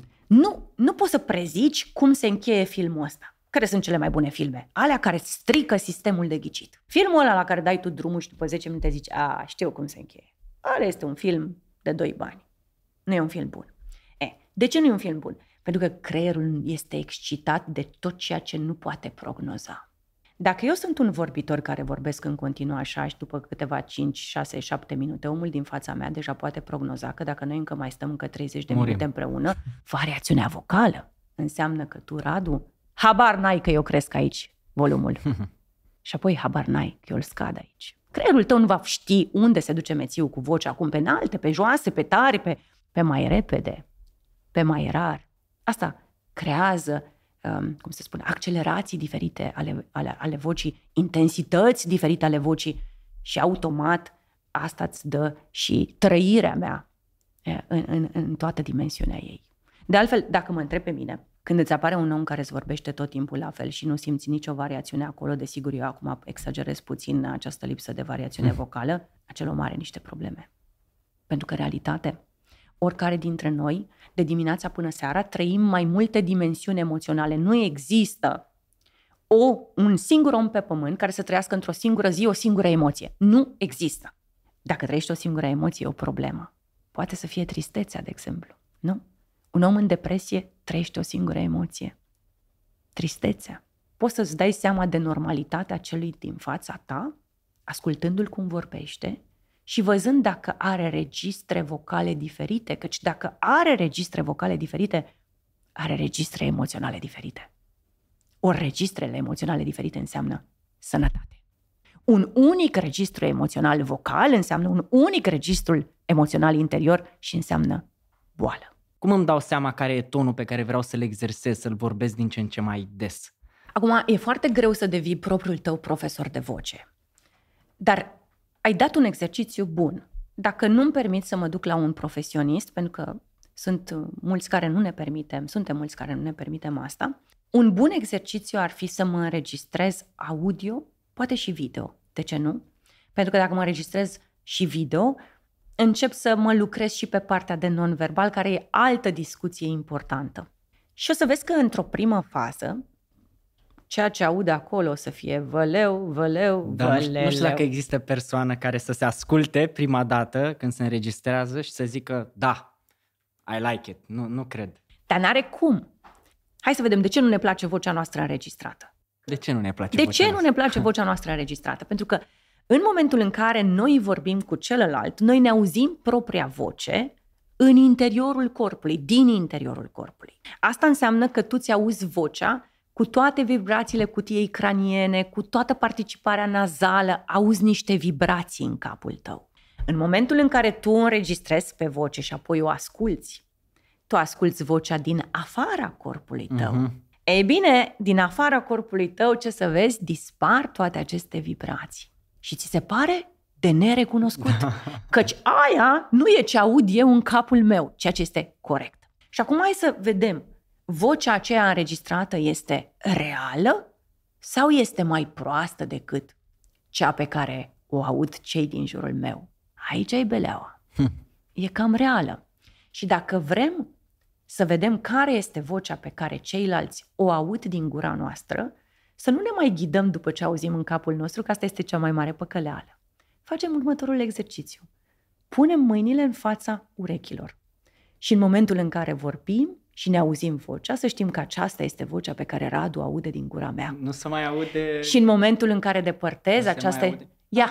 Nu poți să prezici cum se încheie filmul ăsta. Care sunt cele mai bune filme? Alea care strică sistemul de ghicit. Filmul ăla la care dai tu drumul și după 10 minute zici, știu cum se încheie. Ăla este un film de 2 bani. Nu e un film bun. De ce nu e un film bun? Pentru că creierul este excitat de tot ceea ce nu poate prognoza. Dacă eu sunt un vorbitor care vorbesc în continuu așa și după câteva 5, 6, 7 minute, omul din fața mea deja poate prognoza că dacă noi încă mai stăm încă 30 de minute împreună, variațiunea vocală înseamnă că tu, Radu, habar n-ai că eu cresc aici volumul. Și apoi habar n-ai că eu îl scad aici. Creierul tău nu va ști unde se duce mețiul cu vocea, acum pe înalte, pe joase, pe tare, pe mai repede, pe mai rar. Asta creează, cum se spune, accelerații diferite ale vocii, intensități diferite ale vocii și automat asta îți dă și trăirea mea în toată dimensiunea ei. De altfel, dacă mă întreb pe mine, când îți apare un om care îți vorbește tot timpul la fel și nu simți nicio variațiune acolo, desigur eu acum exagerez puțin această lipsă de variațiune vocală, acel om are niște probleme. Pentru că realitate, oricare dintre noi, de dimineața până seara, trăim mai multe dimensiuni emoționale. Nu există un singur om pe pământ care să trăiască într-o singură zi o singură emoție. Nu există. Dacă trăiești o singură emoție, e o problemă. Poate să fie tristețea, de exemplu. Nu? Un om în depresie trăiește o singură emoție. Tristețea. Poți să-ți dai seama de normalitatea celui din fața ta, ascultându-l cum vorbește, și văzând dacă are registre vocale diferite, căci dacă are registre vocale diferite, are registre emoționale diferite. Ori registrele emoționale diferite înseamnă sănătate. Un unic registru emoțional vocal înseamnă un unic registru emoțional interior și înseamnă boală. Cum îmi dau seama care e tonul pe care vreau să-l exersez, să-l vorbesc din ce în ce mai des? Acum, e foarte greu să devii propriul tău profesor de voce. Dar ai dat un exercițiu bun. Dacă nu-mi permit să mă duc la un profesionist, pentru că suntem mulți care nu ne permitem asta, un bun exercițiu ar fi să mă înregistrez audio, poate și video. De ce nu? Pentru că dacă mă înregistrez și video, încep să mă lucrez și pe partea de non-verbal, care e altă discuție importantă. Și o să vezi că într-o primă fază, ceea ce aud acolo o să fie văleu. Nu știu dacă există persoană care să se asculte prima dată când se înregistrează și să zică, da, I like it. Nu cred. Dar n-are cum. Hai să vedem de ce nu ne place vocea noastră înregistrată. De ce nu ne place vocea noastră înregistrată? Pentru că în momentul în care noi vorbim cu celălalt, noi ne auzim propria voce în interiorul corpului, din interiorul corpului. Asta înseamnă că tu ți auzi vocea cu toate vibrațiile cutiei craniene, cu toată participarea nazală, auzi niște vibrații în capul tău. În momentul în care tu înregistrezi pe voce și apoi o asculți, tu asculți vocea din afara corpului tău. Ei bine, din afara corpului tău, ce să vezi? Dispar toate aceste vibrații. Și ți se pare de nerecunoscut. Căci aia nu e ce aud eu în capul meu, ceea ce este corect. Și acum hai să vedem. Vocea aceea înregistrată este reală sau este mai proastă decât cea pe care o aud cei din jurul meu? Aici e beleaua. E cam reală. Și dacă vrem să vedem care este vocea pe care ceilalți o aud din gura noastră, să nu ne mai ghidăm după ce auzim în capul nostru, că asta este cea mai mare păcăleală. Facem următorul exercițiu. Punem mâinile în fața urechilor. Și în momentul în care vorbim și ne auzim vocea, să știm că aceasta este vocea pe care Radu aude din gura mea. Nu se mai aude... Și în momentul în care depărtez, aceasta ia.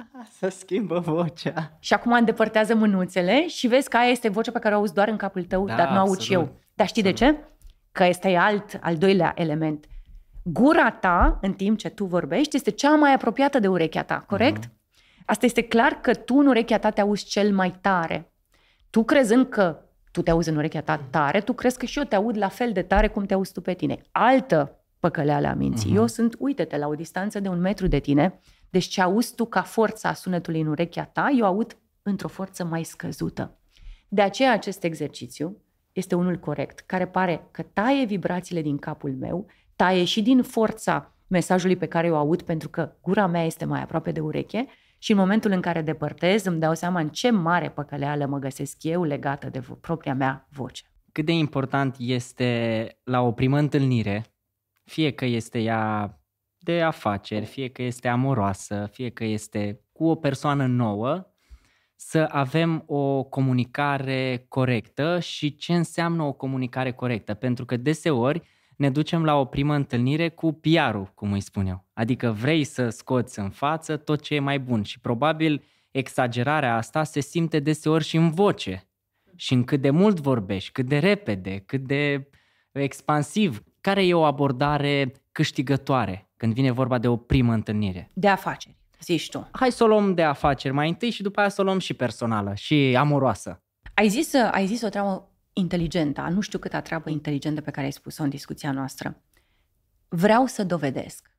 Să schimbă vocea. Și acum îndepărtează mânuțele și vezi că aia este vocea pe care o auzi doar în capul tău, dar nu aud și eu. Dar știi de ce? Că ăsta e al doilea element. Gura ta, în timp ce tu vorbești, este cea mai apropiată de urechea ta, corect? Asta este clar că tu în urechea ta te auzi cel mai tare. Tu crezând că tu te auzi în urechea ta tare, tu crezi că și eu te aud la fel de tare cum te auzi tu pe tine. Altă păcăleală a minții. Eu sunt, uite-te, la o distanță de 1 metru de tine, deci ce auzi tu ca forța sunetului în urechea ta, eu aud într-o forță mai scăzută. De aceea acest exercițiu este unul corect, care pare că taie vibrațiile din capul meu, taie și din forța mesajului pe care o aud pentru că gura mea este mai aproape de ureche și în momentul în care depărtez îmi dau seama în ce mare păcăleală mă găsesc eu legată de propria mea voce. Cât de important este la o primă întâlnire, fie că este ea de afaceri, fie că este amoroasă, fie că este cu o persoană nouă, să avem o comunicare corectă și ce înseamnă o comunicare corectă. Pentru că deseori ne ducem la o primă întâlnire cu PR-ul, cum îi spun eu. Adică vrei să scoți în față tot ce e mai bun și probabil exagerarea asta se simte deseori și în voce și în cât de mult vorbești, cât de repede, cât de expansiv. Care e o abordare câștigătoare când vine vorba de o primă întâlnire? De afaceri, zici tu. Hai să o luăm de afaceri mai întâi și după aia să o luăm și personală și amoroasă. Ai zis o treabă inteligentă, nu știu câta treabă inteligentă pe care ai spus-o în discuția noastră. Vreau să dovedesc.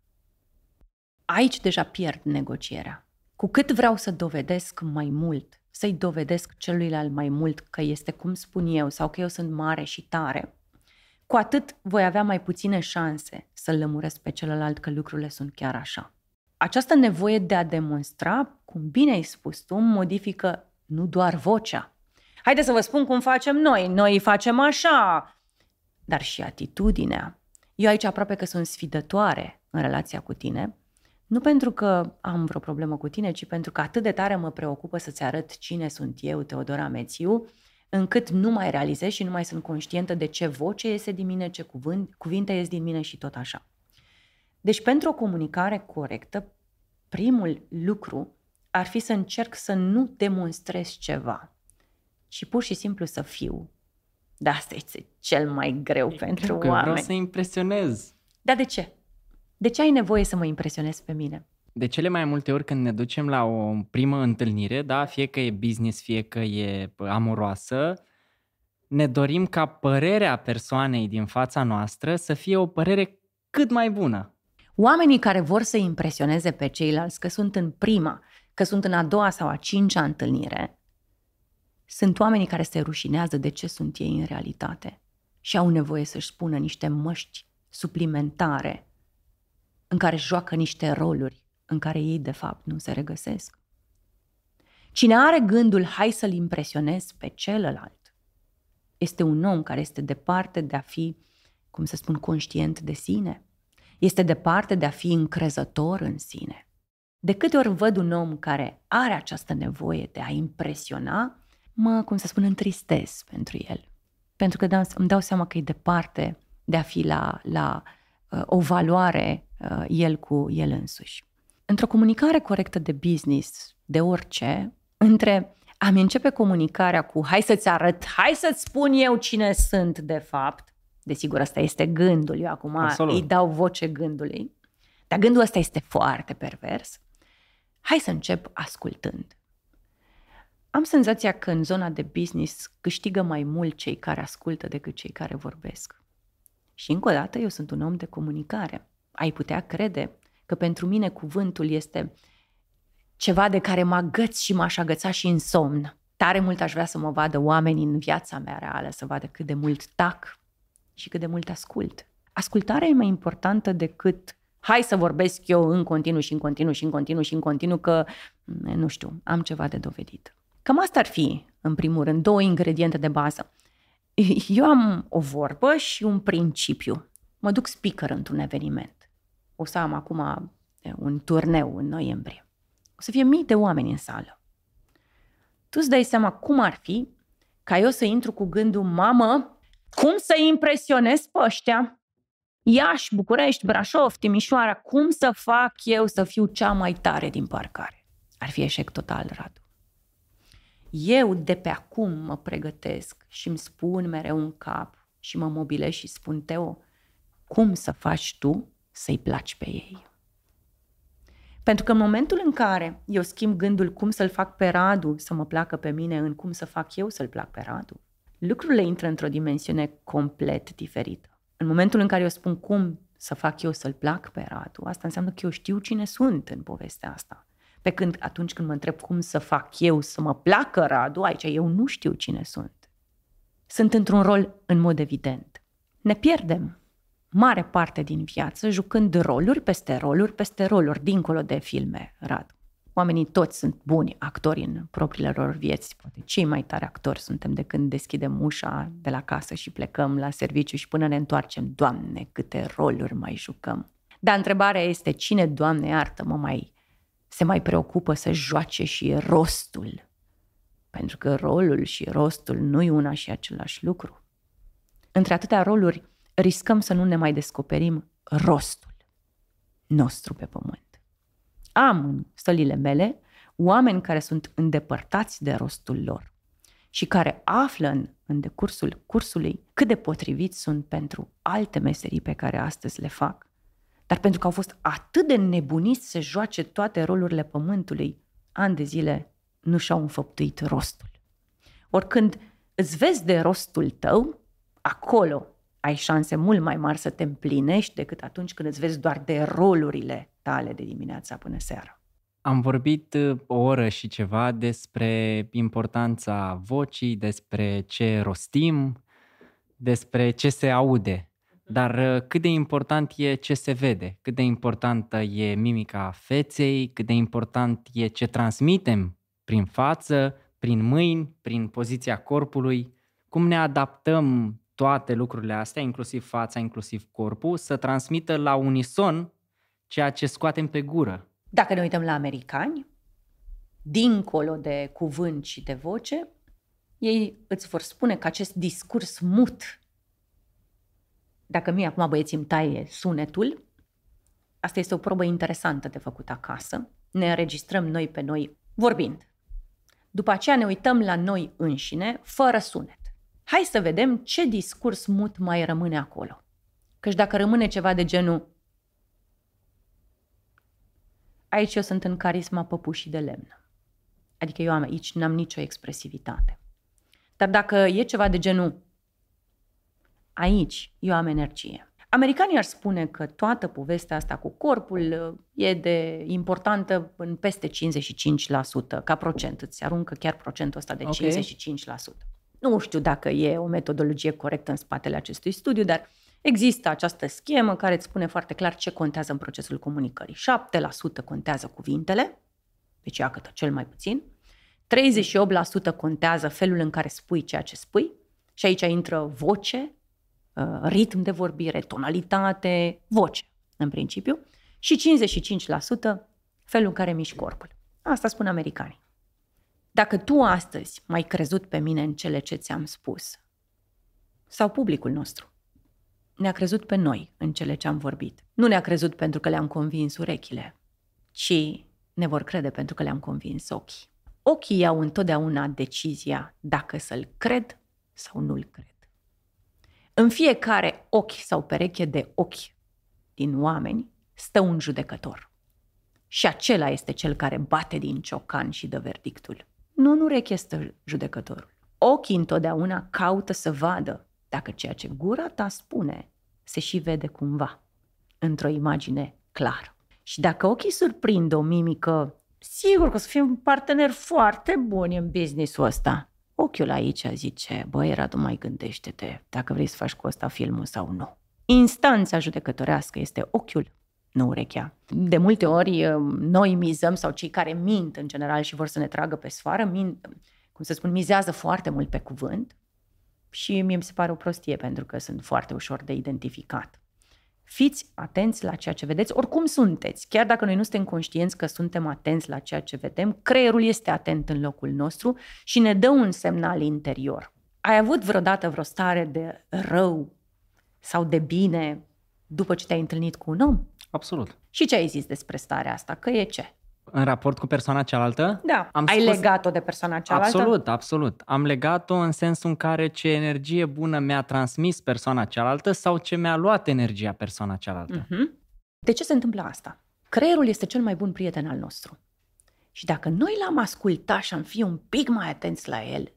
Aici deja pierd negocierea. Cu cât vreau să dovedesc mai mult, să-i dovedesc celuilalt mai mult că este cum spun eu sau că eu sunt mare și tare, cu atât voi avea mai puține șanse să-l lămuresc pe celălalt că lucrurile sunt chiar așa. Această nevoie de a demonstra, cum bine ai spus tu, modifică nu doar vocea. Haide să vă spun cum facem noi. Noi facem așa. Dar și atitudinea. Eu aici aproape că sunt sfidătoare în relația cu tine, nu pentru că am vreo problemă cu tine, ci pentru că atât de tare mă preocupă să-ți arăt cine sunt eu, Teodora Mețiu, încât nu mai realizez și nu mai sunt conștientă de ce voce iese din mine, ce cuvinte ies din mine și tot așa. Deci pentru o comunicare corectă, primul lucru ar fi să încerc să nu demonstrez ceva, ci pur și simplu să fiu. Dar asta este cel mai greu pentru oameni. Vreau să impresionez. Dar de ce? De ce ai nevoie să mă impresionezi pe mine? De cele mai multe ori când ne ducem la o primă întâlnire, da, fie că e business, fie că e amoroasă, ne dorim ca părerea persoanei din fața noastră să fie o părere cât mai bună. Oamenii care vor să impresioneze pe ceilalți, că sunt în prima, că sunt în a doua sau a cincea întâlnire, sunt oamenii care se rușinează de ce sunt ei în realitate și au nevoie să-și spună niște măști suplimentare în care joacă niște roluri în care ei de fapt nu se regăsesc. Cine are gândul hai să-l impresionez pe celălalt este un om care este departe de a fi, cum să spun, conștient de sine. Este departe de a fi încrezător în sine. De câte ori văd un om care are această nevoie de a impresiona, mă, cum să spun, întristez pentru el. Pentru că îmi dau seama că e departe de a fi la o valoare el cu el însuși. Într-o comunicare corectă de business, de orice, între a-mi începe comunicarea cu hai să-ți arăt, hai să-ți spun eu cine sunt de fapt, desigur ăsta este gândul, eu acum îi dau voce gândului, dar gândul ăsta este foarte pervers, hai să încep ascultând. Am senzația că în zona de business câștigă mai mult cei care ascultă decât cei care vorbesc. Și încă o dată eu sunt un om de comunicare. Ai putea crede că pentru mine cuvântul este ceva de care mă agăț și m-aș agăța și în somn. Tare mult aș vrea să mă vadă oamenii în viața mea reală, să vadă cât de mult tac și cât de mult ascult. Ascultarea e mai importantă decât hai să vorbesc eu în continuu și în continuu și în continuu și în continuu că, nu știu, am ceva de dovedit. Cam asta ar fi, în primul rând, 2 ingrediente de bază. Eu am o vorbă și un principiu. Mă duc speaker într-un eveniment. O să am acum un turneu în noiembrie. O să fie mii de oameni în sală. Tu îți dai seama cum ar fi ca eu să intru cu gândul, mamă, cum să impresionez pe ăștia? Iași, București, Brașov, Timișoara, cum să fac eu să fiu cea mai tare din parcare? Ar fi eșec total, Radu. Eu de pe acum mă pregătesc și îmi spun mereu în cap și mă mobilez și spun, Teo, cum să faci tu să-i placi pe ei? Pentru că în momentul în care eu schimb gândul cum să-l fac pe Radu să mă placă pe mine în cum să fac eu să-l plac pe Radu, lucrurile intră într-o dimensiune complet diferită. În momentul în care eu spun cum să fac eu să-l plac pe Radu, asta înseamnă că eu știu cine sunt în povestea asta. Pe când atunci când mă întreb cum să fac eu să mă placă Radu, aici eu nu știu cine sunt. Sunt într-un rol în mod evident. Ne pierdem. mare parte din viață jucând roluri peste roluri peste roluri, dincolo de filme, Radu. Oamenii toți sunt buni actori în propriile lor vieți. Poate cei mai tari actori suntem de când deschidem ușa de la casă și plecăm la serviciu și până ne întoarcem. Doamne, câte roluri mai jucăm! Dar întrebarea este cine, Doamne iartă-mă, se mai preocupă să joace și rostul? Pentru că rolul și rostul nu e una și același lucru. Între atâtea roluri riscăm să nu ne mai descoperim rostul nostru pe pământ. Am în sălile mele oameni care sunt îndepărtați de rostul lor și care află în decursul cursului cât de potriviți sunt pentru alte meserii pe care astăzi le fac, dar pentru că au fost atât de nebuniți să joace toate rolurile pământului, ani de zile nu și-au înfăptuit rostul. Oricând îți vezi de rostul tău, acolo ai șanse mult mai mari să te împlinești decât atunci când îți vezi doar de rolurile tale de dimineața până seara. Am vorbit o oră și ceva despre importanța vocii, despre ce rostim, despre ce se aude. Dar cât de important e ce se vede, cât de importantă e mimica feței, cât de important e ce transmitem prin față, prin mâini, prin poziția corpului, cum ne adaptăm toate lucrurile astea, inclusiv fața, inclusiv corpul, să transmită la unison ceea ce scoatem pe gură. Dacă ne uităm la americani, dincolo de cuvânt și de voce, ei îți vor spune că acest discurs mut, dacă mie acum băieții îmi taie sunetul, asta este o probă interesantă de făcut acasă, ne înregistrăm noi pe noi vorbind. După aceea ne uităm la noi înșine, fără sunet. Hai să vedem ce discurs mut mai rămâne acolo. Căci dacă rămâne ceva de genul aici eu sunt în carisma păpușii de lemn. Adică eu aici n-am nicio expresivitate. Dar dacă e ceva de genul aici eu am energie. Americanii ar spune că toată povestea asta cu corpul e de importantă în peste 55% ca procent. Îți aruncă chiar procentul ăsta de 55%. Nu știu dacă e o metodologie corectă în spatele acestui studiu, dar există această schemă care îți spune foarte clar ce contează în procesul comunicării. 7% contează cuvintele, deci ia câtă cel mai puțin. 38% contează felul în care spui ceea ce spui și aici intră voce, ritm de vorbire, tonalitate, voce în principiu și 55% felul în care miști corpul. Asta spun americanii. Dacă tu astăzi m-ai crezut pe mine în cele ce ți-am spus, sau publicul nostru ne-a crezut pe noi în cele ce am vorbit, nu ne-a crezut pentru că le-am convins urechile, ci ne vor crede pentru că le-am convins ochii. Ochii iau întotdeauna decizia dacă să-l cred sau nu-l cred. În fiecare ochi sau pereche de ochi din oameni stă un judecător. Și acela este cel care bate din ciocan și dă verdictul. Nu în ureche stă judecătorul. Ochii întotdeauna caută să vadă dacă ceea ce gura ta spune se și vede cumva, într-o imagine clară. Și dacă ochii surprind o mimică, sigur că o să fie un partener foarte bun în business-ul ăsta. Ochiul aici zice, băi, Radu, mai gândește-te dacă vrei să faci cu ăsta filmul sau nu. Instanța judecătorească este ochiul, nu urechea. De multe ori noi mizăm, sau cei care mint în general și vor să ne tragă pe sfoară, mizează foarte mult pe cuvânt și mie mi se pare o prostie pentru că sunt foarte ușor de identificat. Fiți atenți la ceea ce vedeți, oricum sunteți. Chiar dacă noi nu suntem conștienți că suntem atenți la ceea ce vedem, creierul este atent în locul nostru și ne dă un semnal interior. Ai avut vreodată vreo stare de rău sau de bine după ce te-ai întâlnit cu un om? Absolut. Și ce ai zis despre starea asta? Că e ce? În raport cu persoana cealaltă? Da. Ai legat-o de persoana cealaltă? Absolut. Am legat-o în sensul în care ce energie bună mi-a transmis persoana cealaltă sau ce mi-a luat energia persoana cealaltă. De ce se întâmplă asta? Creierul este cel mai bun prieten al nostru. Și dacă noi l-am ascultat și am fi un pic mai atenți la el,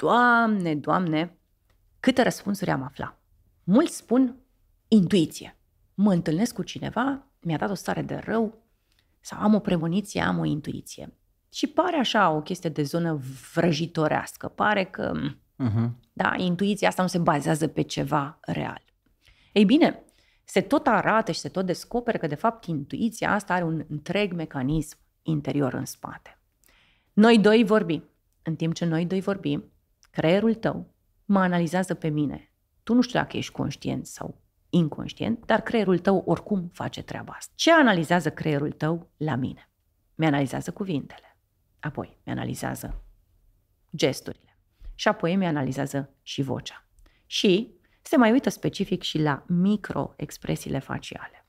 Doamne, câte răspunsuri am aflat. Mulți spun intuiție. Mă întâlnesc cu cineva, mi-a dat o stare de rău, sau am o premoniție, am o intuiție. Și pare așa o chestie de zonă vrăjitorească. Pare că, da, intuiția asta nu se bazează pe ceva real. Ei bine, se tot arată și se tot descoperă că, de fapt, intuiția asta are un întreg mecanism interior în spate. Noi doi vorbim. În timp ce noi doi vorbim, creierul tău mă analizează pe mine. Tu nu știu dacă ești conștient sau inconștient, dar creierul tău oricum face treaba asta. Ce analizează creierul tău la mine? Mi-analizează cuvintele, apoi mi-analizează gesturile și apoi mi-analizează și vocea. Și se mai uită specific și la microexpresiile faciale.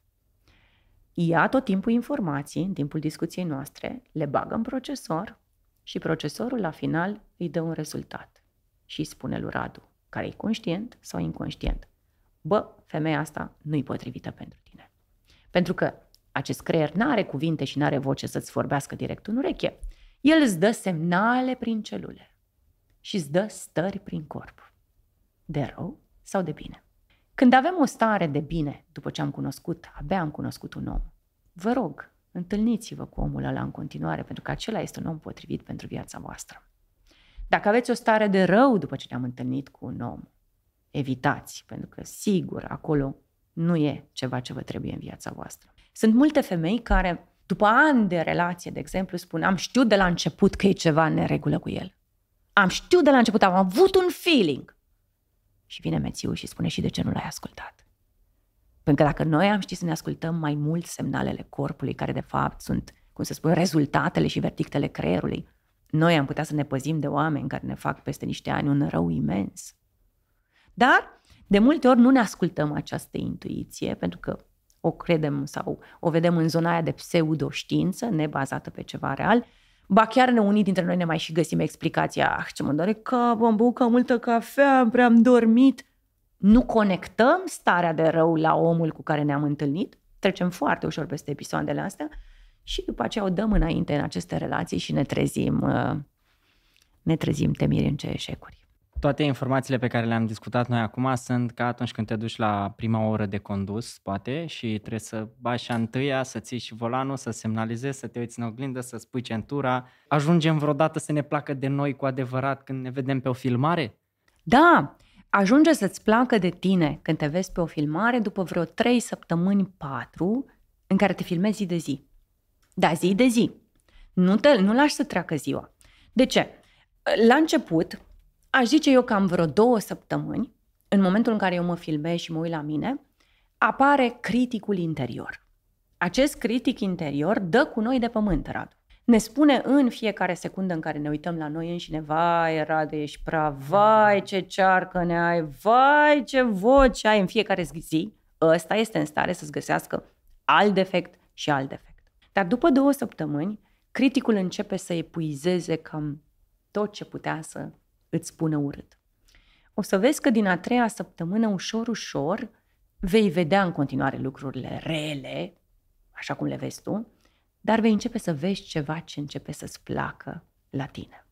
Ia tot timpul informații, în timpul discuției noastre, le bagă în procesor și procesorul la final îi dă un rezultat. Și îi spune lui Radu, care e conștient sau inconștient: bă, femeia asta nu-i potrivită pentru tine. Pentru că acest creier n-are cuvinte și n-are voce să-ți vorbească direct în ureche. El îți dă semnale prin celule și îți dă stări prin corp. De rău sau de bine. Când avem o stare de bine, după ce abia am cunoscut un om, vă rog, întâlniți-vă cu omul ăla în continuare, pentru că acela este un om potrivit pentru viața voastră. Dacă aveți o stare de rău după ce ne-am întâlnit cu un om, evitați, pentru că sigur acolo nu e ceva ce vă trebuie în viața voastră. Sunt multe femei care, după ani de relație, de exemplu, spun: am știut de la început că e ceva în neregulă cu el. Am știut de la început, am avut un feeling. Și vine mețiul și spune: și de ce nu l-ai ascultat? Pentru că dacă noi am ști să ne ascultăm mai mult semnalele corpului, care de fapt sunt, cum să spun, rezultatele și verdictele creierului, noi am putea să ne păzim de oameni care ne fac peste niște ani un rău imens. Dar de multe ori nu ne ascultăm această intuiție, pentru că o credem sau o vedem în zona aia de pseudoștiință, nebazată pe ceva real. Ba chiar unii dintre noi ne mai și găsim explicația: ce mă doare capul, am băut cam multă cafea, prea am dormit. Nu conectăm starea de rău la omul cu care ne-am întâlnit, trecem foarte ușor peste episoadele astea și după aceea o dăm înainte în aceste relații și ne trezim temiri în ce eșecuri. Toate informațiile pe care le-am discutat noi acum sunt ca atunci când te duci la prima oră de condus, poate, și trebuie să bagi șantâia, să ții și volanul, să semnalizezi, să te uiți în oglindă, să spui centura. Ajungem vreodată să ne placă de noi cu adevărat când ne vedem pe o filmare? Da, ajunge să-ți placă de tine când te vezi pe o filmare după vreo 3 săptămâni, 4, în care te filmezi zi de zi. Da, zi de zi. Nu lași să treacă ziua. De ce? La început, aș zice eu cam vreo 2 săptămâni, în momentul în care eu mă filmez și mă uit la mine, apare criticul interior. Acest critic interior dă cu noi de pământ, Radu. Ne spune în fiecare secundă în care ne uităm la noi înșine: vai, Radu, ești prea, vai, ce cearcă ne ai, vai, ce voce ai. În fiecare zi, ăsta este în stare să-ți găsească alt defect și alt defect. Dar după 2 săptămâni, criticul începe să epuizeze cam tot ce putea să îți spună urât. O să vezi că din a 3-a săptămână, ușor, ușor, vei vedea în continuare lucrurile rele, așa cum le vezi tu, dar vei începe să vezi ceva ce începe să-ți placă la tine.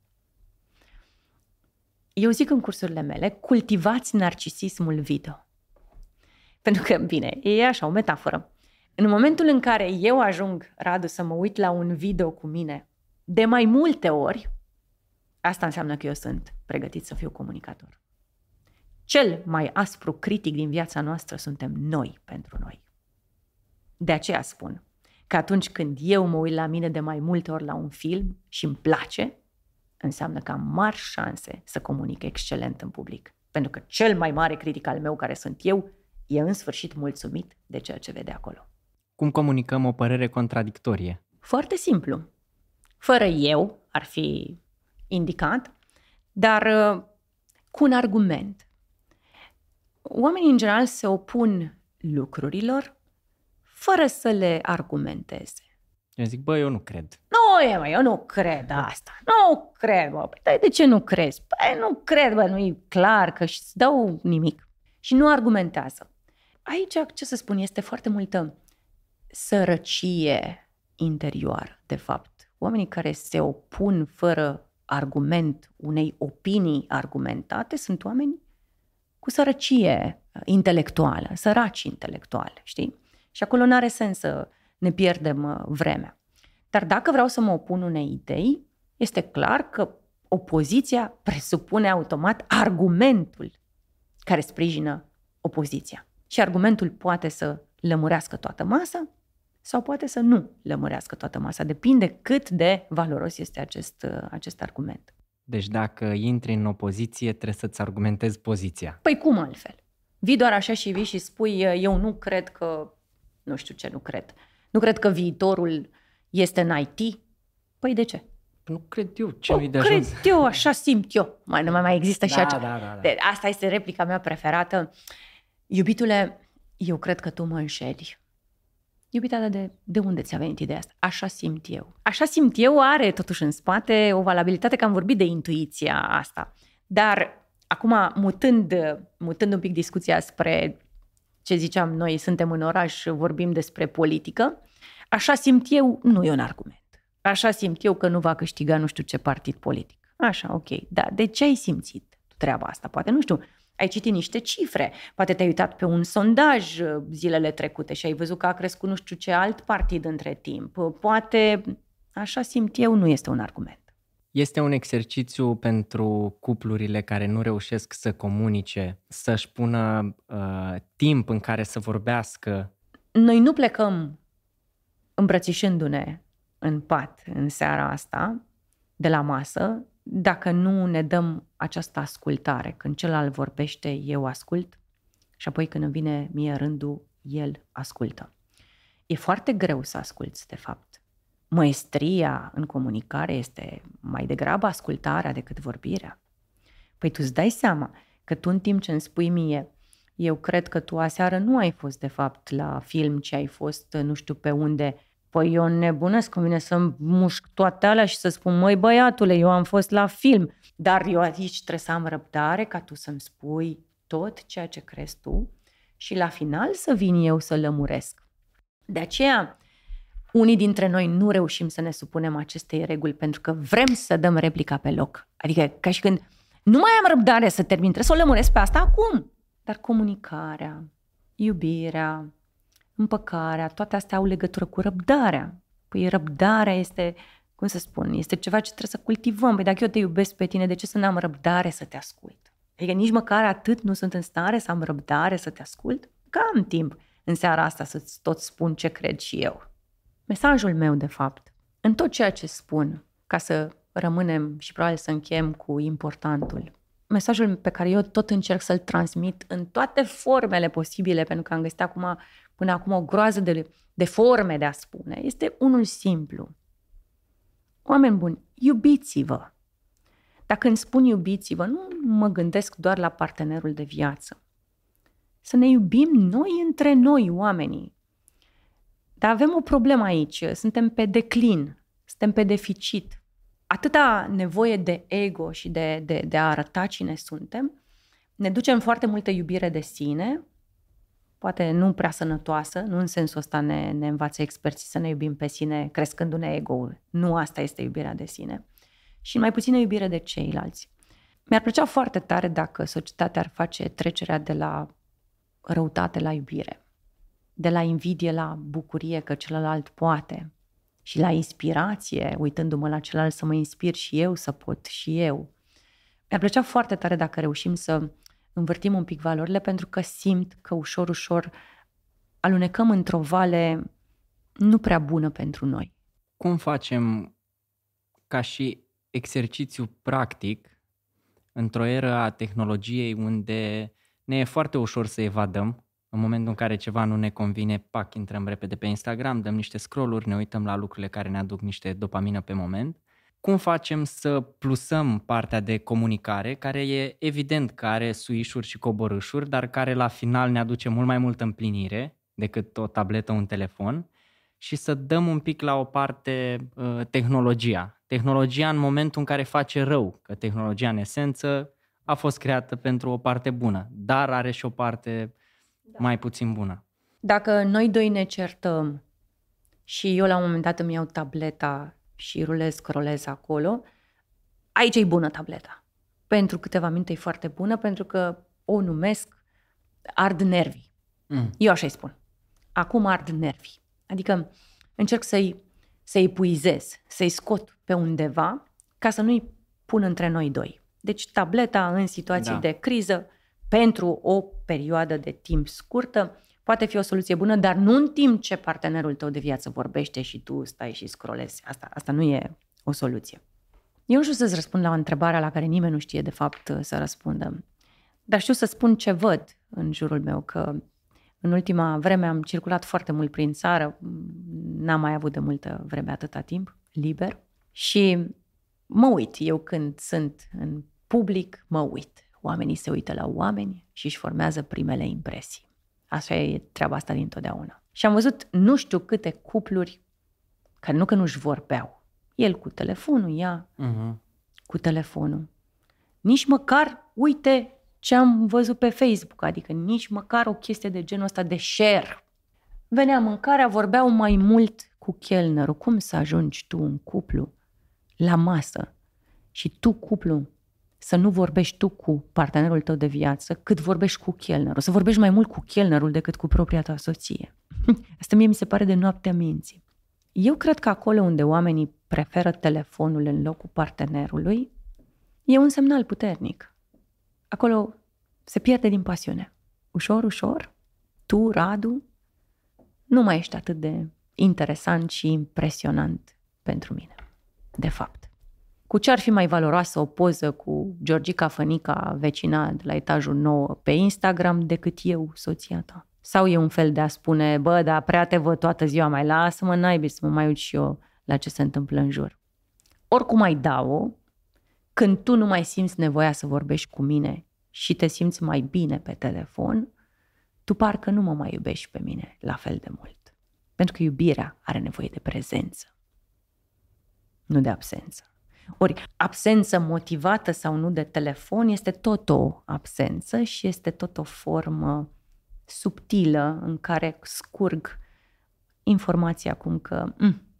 Eu zic în cursurile mele: cultivați narcisismul video. Pentru că, bine, e așa o metaforă. În momentul în care eu ajung, Radu, să mă uit la un video cu mine de mai multe ori, asta înseamnă că eu sunt pregătit să fiu comunicator. Cel mai aspru critic din viața noastră suntem noi pentru noi. De aceea spun că atunci când eu mă uit la mine de mai multe ori la un film și îmi place, înseamnă că am mari șanse să comunic excelent în public. Pentru că cel mai mare critic al meu, care sunt eu, e în sfârșit mulțumit de ceea ce vede acolo. Cum comunicăm o părere contradictorie? Foarte simplu. Fără eu ar fi indicat, dar cu un argument. Oamenii în general se opun lucrurilor fără să le argumenteze. Eu zic: bă, eu nu cred. Eu nu cred asta. Nu cred, bă. Păi de ce nu crezi? Păi nu cred, bă, nu-i clar că îți dau nimic. Și nu argumentează. Aici, ce să spun, este foarte multă sărăcie interioară, de fapt. Oamenii care se opun fără argument unei opinii argumentate sunt oameni cu sărăcie intelectuală, săraci intelectuale, știi? Și acolo n-are sens să ne pierdem vremea. Dar dacă vreau să mă opun unei idei, este clar că opoziția presupune automat argumentul care sprijină opoziția. Și argumentul poate să lămurească toată masa sau poate să nu lămurească toată masa. Depinde cât de valoros este acest argument. Deci dacă intri în opoziție, trebuie să-ți argumentezi poziția. Păi cum altfel? Vii doar așa și vii și spui, eu nu cred că, nu știu ce nu cred. Nu cred că viitorul este în IT. Păi de ce? Nu cred eu, ce nu-i de ajuns. Cred eu, așa simt eu. Mai există și așa. Da. Asta este replica mea preferată. Iubitule, eu cred că tu mă înșeli. Iubita, de unde ți-a venit ideea asta? Așa simt eu. Așa simt eu are totuși în spate o valabilitate, că am vorbit de intuiția asta. Dar acum, mutând un pic discuția spre ce ziceam noi, suntem în oraș, vorbim despre politică, așa simt eu, nu e un argument. Așa simt eu că nu va câștiga nu știu ce partid politic. Așa, ok. Da, de ce ai simțit treaba asta? Poate, nu știu, ai citit niște cifre, poate te-ai uitat pe un sondaj zilele trecute și ai văzut că a crescut nu știu ce alt partid între timp. Poate, așa simt eu, nu este un argument. Este un exercițiu pentru cuplurile care nu reușesc să comunice, să-și pună timp în care să vorbească. Noi nu plecăm îmbrățișându-ne în pat în seara asta, de la masă, dacă nu ne dăm această ascultare. Când celălalt vorbește, eu ascult și apoi când îmi vine mie rândul, el ascultă. E foarte greu să asculți, de fapt. Maestria în comunicare este mai degrabă ascultarea decât vorbirea. Păi tu îți dai seama că tu în timp ce îmi spui mie, eu cred că tu aseară nu ai fost de fapt la film, ci ai fost nu știu pe unde. Păi eu nebunesc, îmi vine să mușc toate alea și să spun, măi băiatule, eu am fost la film. Dar eu aici trebuie să am răbdare ca tu să-mi spui tot ceea ce crezi tu și la final să vin eu să lămuresc. De aceea, unii dintre noi nu reușim să ne supunem acestei reguli pentru că vrem să dăm replica pe loc. Adică ca și când nu mai am răbdare să termin, trebuie să o lămuresc pe asta acum. Dar comunicarea, iubirea, împăcarea, toate astea au legătură cu răbdarea. Păi răbdarea este, cum să spun, este ceva ce trebuie să cultivăm. Păi dacă eu te iubesc pe tine, de ce să n-am răbdare să te ascult? Adică nici măcar atât nu sunt în stare să am răbdare să te ascult? Că am timp în seara asta să-ți tot spun ce cred și eu. Mesajul meu, de fapt, în tot ceea ce spun, ca să rămânem și probabil să încheiem cu importantul, mesajul pe care eu tot încerc să-l transmit în toate formele posibile, pentru că am găsit până acum o groază de forme de a spune, este unul simplu. Oameni buni, iubiți-vă. Dacă îmi spun iubiți-vă, nu mă gândesc doar la partenerul de viață. Să ne iubim noi între noi, oamenii. Dar avem o problemă aici, suntem pe declin, suntem pe deficit. Atâta nevoie de ego și de a arăta cine suntem, ne ducem foarte multă iubire de sine, poate nu prea sănătoasă, nu în sensul ăsta ne învață experții să ne iubim pe sine crescându-ne ego-ul. Nu asta este iubirea de sine. Și mai puțină iubire de ceilalți. Mi-ar plăcea foarte tare dacă societatea ar face trecerea de la răutate la iubire, de la invidie la bucurie că celălalt poate și la inspirație, uitându-mă la celălalt să mă inspir și eu să pot și eu. Mi-ar plăcea foarte tare dacă reușim să învârtim un pic valorile, pentru că simt că ușor, ușor alunecăm într-o vale nu prea bună pentru noi. Cum facem ca și exercițiu practic într-o eră a tehnologiei unde ne e foarte ușor să evadăm? În momentul în care ceva nu ne convine, pac, intrăm repede pe Instagram, dăm niște scroll-uri, ne uităm la lucrurile care ne aduc niște dopamină pe moment. Cum facem să plusăm partea de comunicare, care e evident că are suișuri și coborâșuri, dar care la final ne aduce mult mai multă împlinire decât o tabletă, un telefon, și să dăm un pic la o parte tehnologia. Tehnologia în momentul în care face rău, că tehnologia în esență a fost creată pentru o parte bună, dar are și o parte mai puțin bună. Dacă noi doi ne certăm și eu la un moment dat îmi iau tableta și scrollez acolo, aici e bună tableta. Pentru câteva minute e foarte bună, pentru că o numesc ard nervii. Eu așa îi spun. Acum ard nervii. Adică încerc să-i epuizez, să-i scot pe undeva ca să nu-i pun între noi doi. Deci tableta în situații de criză pentru o perioadă de timp scurtă poate fi o soluție bună, dar nu în timp ce partenerul tău de viață vorbește și tu stai și scrollezi. Asta nu e o soluție. Eu nu știu să-ți răspund la o întrebare la care nimeni nu știe de fapt să răspundă. Dar știu să spun ce văd în jurul meu, că în ultima vreme am circulat foarte mult prin țară, n-am mai avut de multă vreme atâta timp liber și mă uit, eu când sunt în public, mă uit. Oamenii se uită la oameni și își formează primele impresii. Așa e treaba asta dintotdeauna. Și am văzut nu știu câte cupluri care nu că nu-și vorbeau. El cu telefonul, ea cu telefonul. Nici măcar, uite ce am văzut pe Facebook, adică nici măcar o chestie de genul ăsta de share. Venea mâncarea, vorbeau mai mult cu chelnerul. Cum să ajungi tu un cuplu la masă și tu, cuplu, să nu vorbești tu cu partenerul tău de viață cât vorbești cu chelnerul. Să vorbești mai mult cu chelnerul decât cu propria ta soție. Asta mie mi se pare de noaptea minții. Eu cred că acolo unde oamenii preferă telefonul în locul partenerului, e un semnal puternic. Acolo se pierde din pasiune. Ușor, ușor, tu, Radu, nu mai ești atât de interesant și impresionant pentru mine, de fapt. Cu ce ar fi mai valoroasă o poză cu Georgica Fănica, vecina de la etajul 9, pe Instagram decât eu, soția ta? Sau e un fel de a spune, bă, dar prea te văd toată ziua, mai lasă-mă naibii să mă mai uit și eu la ce se întâmplă în jur. Oricum ai da-o, când tu nu mai simți nevoia să vorbești cu mine și te simți mai bine pe telefon, tu parcă nu mă mai iubești pe mine la fel de mult. Pentru că iubirea are nevoie de prezență, nu de absență. Ori absență motivată sau nu de telefon este tot o absență și este tot o formă subtilă în care scurg informația cum că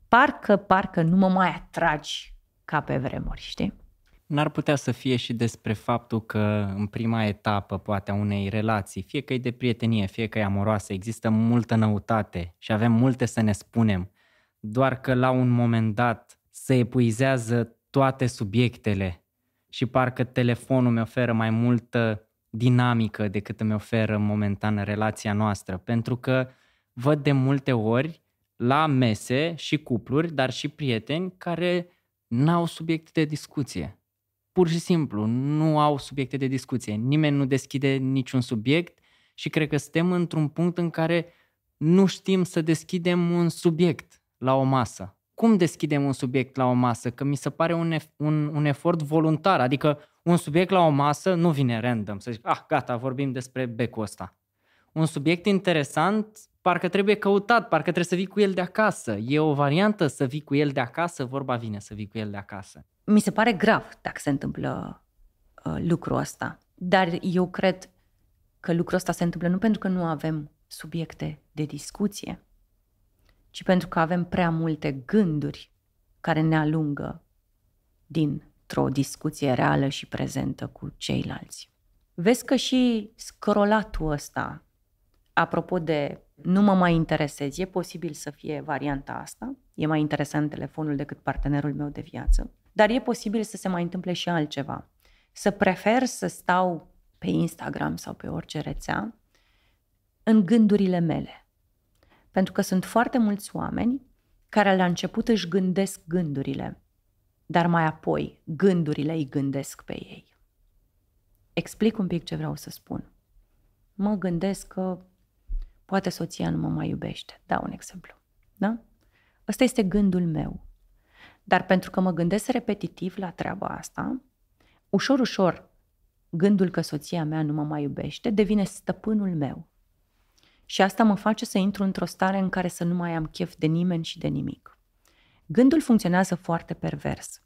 parcă nu mă mai atragi ca pe vremuri, știi? N-ar putea să fie și despre faptul că în prima etapă poate a unei relații, fie că e de prietenie, fie că e amoroasă, există multă noutate și avem multe să ne spunem, doar că la un moment dat se epuizează toate subiectele și parcă telefonul mi oferă mai multă dinamică decât îmi oferă momentan relația noastră, pentru că văd de multe ori la mese și cupluri, dar și prieteni care n-au subiecte de discuție. Pur și simplu, nu au subiecte de discuție. Nimeni nu deschide niciun subiect și cred că suntem într-un punct în care nu știm să deschidem un subiect la o masă. Cum deschidem un subiect la o masă? Că mi se pare un efort voluntar, adică un subiect la o masă nu vine random, să zic, gata, vorbim despre becul ăsta. Un subiect interesant parcă trebuie căutat, parcă trebuie să vii cu el de acasă. E o variantă să vii cu el de acasă, vorba vine să vii cu el de acasă. Mi se pare grav dacă se întâmplă lucrul ăsta, dar eu cred că lucrul ăsta se întâmplă nu pentru că nu avem subiecte de discuție, ci pentru că avem prea multe gânduri care ne alungă dintr-o discuție reală și prezentă cu ceilalți. Vezi că și scrollatul ăsta, apropo de nu mă mai interesez, e posibil să fie varianta asta, e mai interesant telefonul decât partenerul meu de viață, dar e posibil să se mai întâmple și altceva. Să prefer să stau pe Instagram sau pe orice rețea în gândurile mele. Pentru că sunt foarte mulți oameni care la început își gândesc gândurile, dar mai apoi gândurile îi gândesc pe ei. Explic un pic ce vreau să spun. Mă gândesc că poate soția nu mă mai iubește. Dau un exemplu. Da? Ăsta este gândul meu. Dar pentru că mă gândesc repetitiv la treaba asta, ușor, ușor, gândul că soția mea nu mă mai iubește devine stăpânul meu. Și asta mă face să intru într-o stare în care să nu mai am chef de nimeni și de nimic. Gândul funcționează foarte pervers.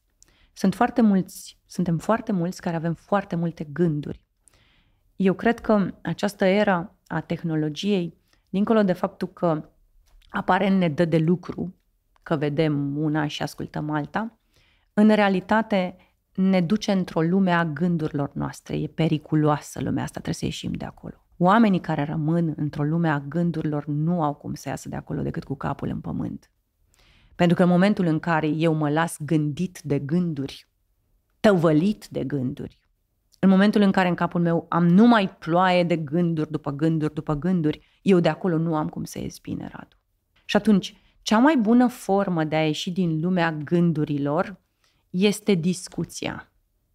Suntem foarte mulți care avem foarte multe gânduri. Eu cred că această era a tehnologiei, dincolo de faptul că aparent ne dă de lucru, că vedem una și ascultăm alta, în realitate ne duce într-o lume a gândurilor noastre. E periculoasă lumea asta, trebuie să ieșim de acolo. Oamenii care rămân într-o lume a gândurilor nu au cum să iasă de acolo decât cu capul în pământ. Pentru că în momentul în care eu mă las gândit de gânduri, tăvălit de gânduri, În momentul în care în capul meu am numai ploaie de gânduri după gânduri după gânduri, eu de acolo nu am cum să ies bine, Radu. Și atunci, cea mai bună formă de a ieși din lumea gândurilor este discuția.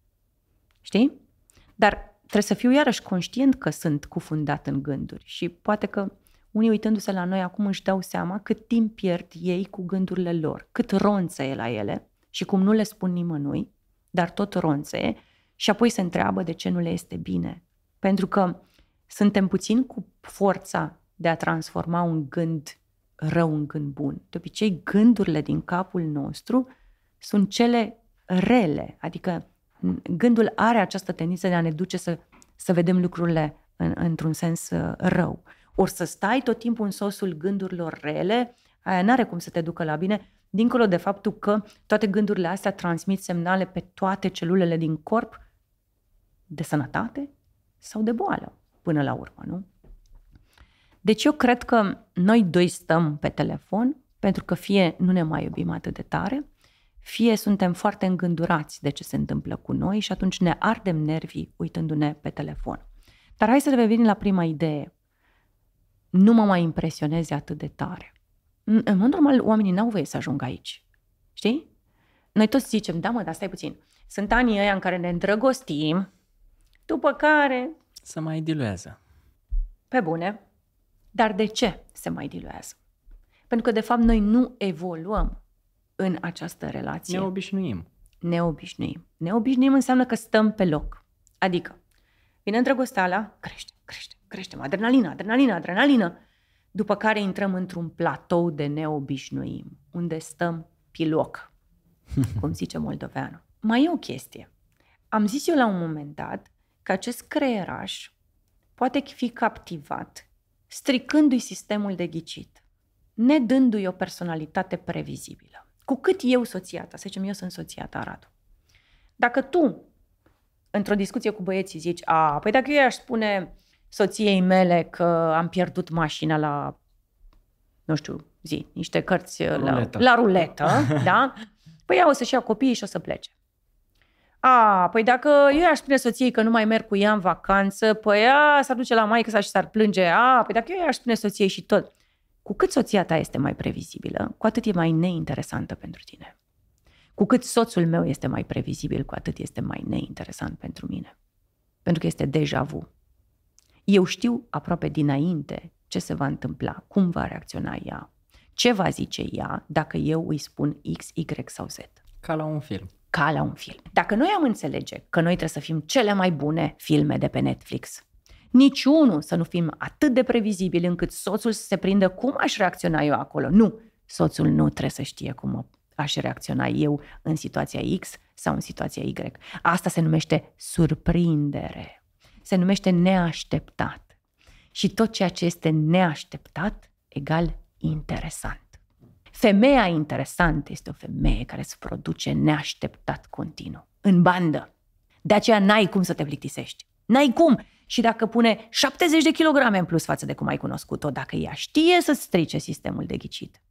Știi? Dar trebuie să fiu iarăși conștient că sunt cufundat în gânduri și poate că unii uitându-se la noi acum își dau seama cât timp pierd ei cu gândurile lor, cât ronțăie la ele și cum nu le spun nimănui, dar tot ronțăie și apoi se întreabă de ce nu le este bine. Pentru că suntem puțin cu forța de a transforma un gând rău în gând bun. De obicei, gândurile din capul nostru sunt cele rele, adică gândul are această tendință de a ne duce să vedem lucrurile într-un sens rău. Ori să stai tot timpul în sosul gândurilor rele, aia n-are cum să te ducă la bine, dincolo de faptul că toate gândurile astea transmit semnale pe toate celulele din corp de sănătate sau de boală, până la urmă, nu? Deci eu cred că noi doi stăm pe telefon pentru că fie nu ne mai iubim atât de tare, fie suntem foarte îngândurați de ce se întâmplă cu noi și atunci ne ardem nervii uitându-ne pe telefon. Dar hai să revenim la prima idee. Nu mă mai impresionezi atât de tare. În mod normal, oamenii n-au voie să ajungă aici. Știi? Noi toți zicem, da mă, dar stai puțin. Sunt anii ăia în care ne îndrăgostim, după care... Se mai diluează. Pe bune. Dar de ce se mai diluează? Pentru că, de fapt, noi nu evoluăm în această relație. Ne obișnuim. Neobișnuim înseamnă că stăm pe loc. Adică, vine îndrăgosteala, creștem, adrenalină, după care intrăm într-un platou de neobișnuim, unde stăm pe loc, cum zice moldoveanul. Mai e o chestie. Am zis eu la un moment dat că acest creieraș poate fi captivat stricându-i sistemul de ghicit, nedându-i o personalitate previzibilă. Cu cât eu, soția ta, să zicem eu sunt soția ta, Radu, dacă tu, într-o discuție cu băieții, zici, păi dacă eu aș spune soției mele că am pierdut mașina la, nu știu, niște cărți la ruletă, da? Păi ea o să-și ia copiii și o să plece. Păi dacă eu aș spune soției că nu mai merg cu ea în vacanță, păi ea s-ar duce la maică sa și s-ar plânge. Păi dacă eu aș spune soției și tot. Cu cât soția ta este mai previzibilă, cu atât e mai neinteresantă pentru tine. Cu cât soțul meu este mai previzibil, cu atât este mai neinteresant pentru mine. Pentru că este deja vu. Eu știu aproape dinainte ce se va întâmpla, cum va reacționa ea, ce va zice ea dacă eu îi spun X, Y sau Z. Ca la un film. Dacă noi am înțelege că noi trebuie să fim cele mai bune filme de pe Netflix, niciunul să nu fim atât de previzibili încât soțul să se prindă cum aș reacționa eu acolo. Nu, soțul nu trebuie să știe cum aș reacționa eu în situația X sau în situația Y. Asta se numește surprindere. Se numește neașteptat. Și tot ceea ce este neașteptat egal interesant. Femeia interesantă este o femeie care îți produce neașteptat continuu, în bandă. De aceea n-ai cum să te plictisești. N-ai cum! Și dacă pune 70 de kilograme în plus față de cum ai cunoscut-o, dacă ea știe să strice sistemul de ghicit,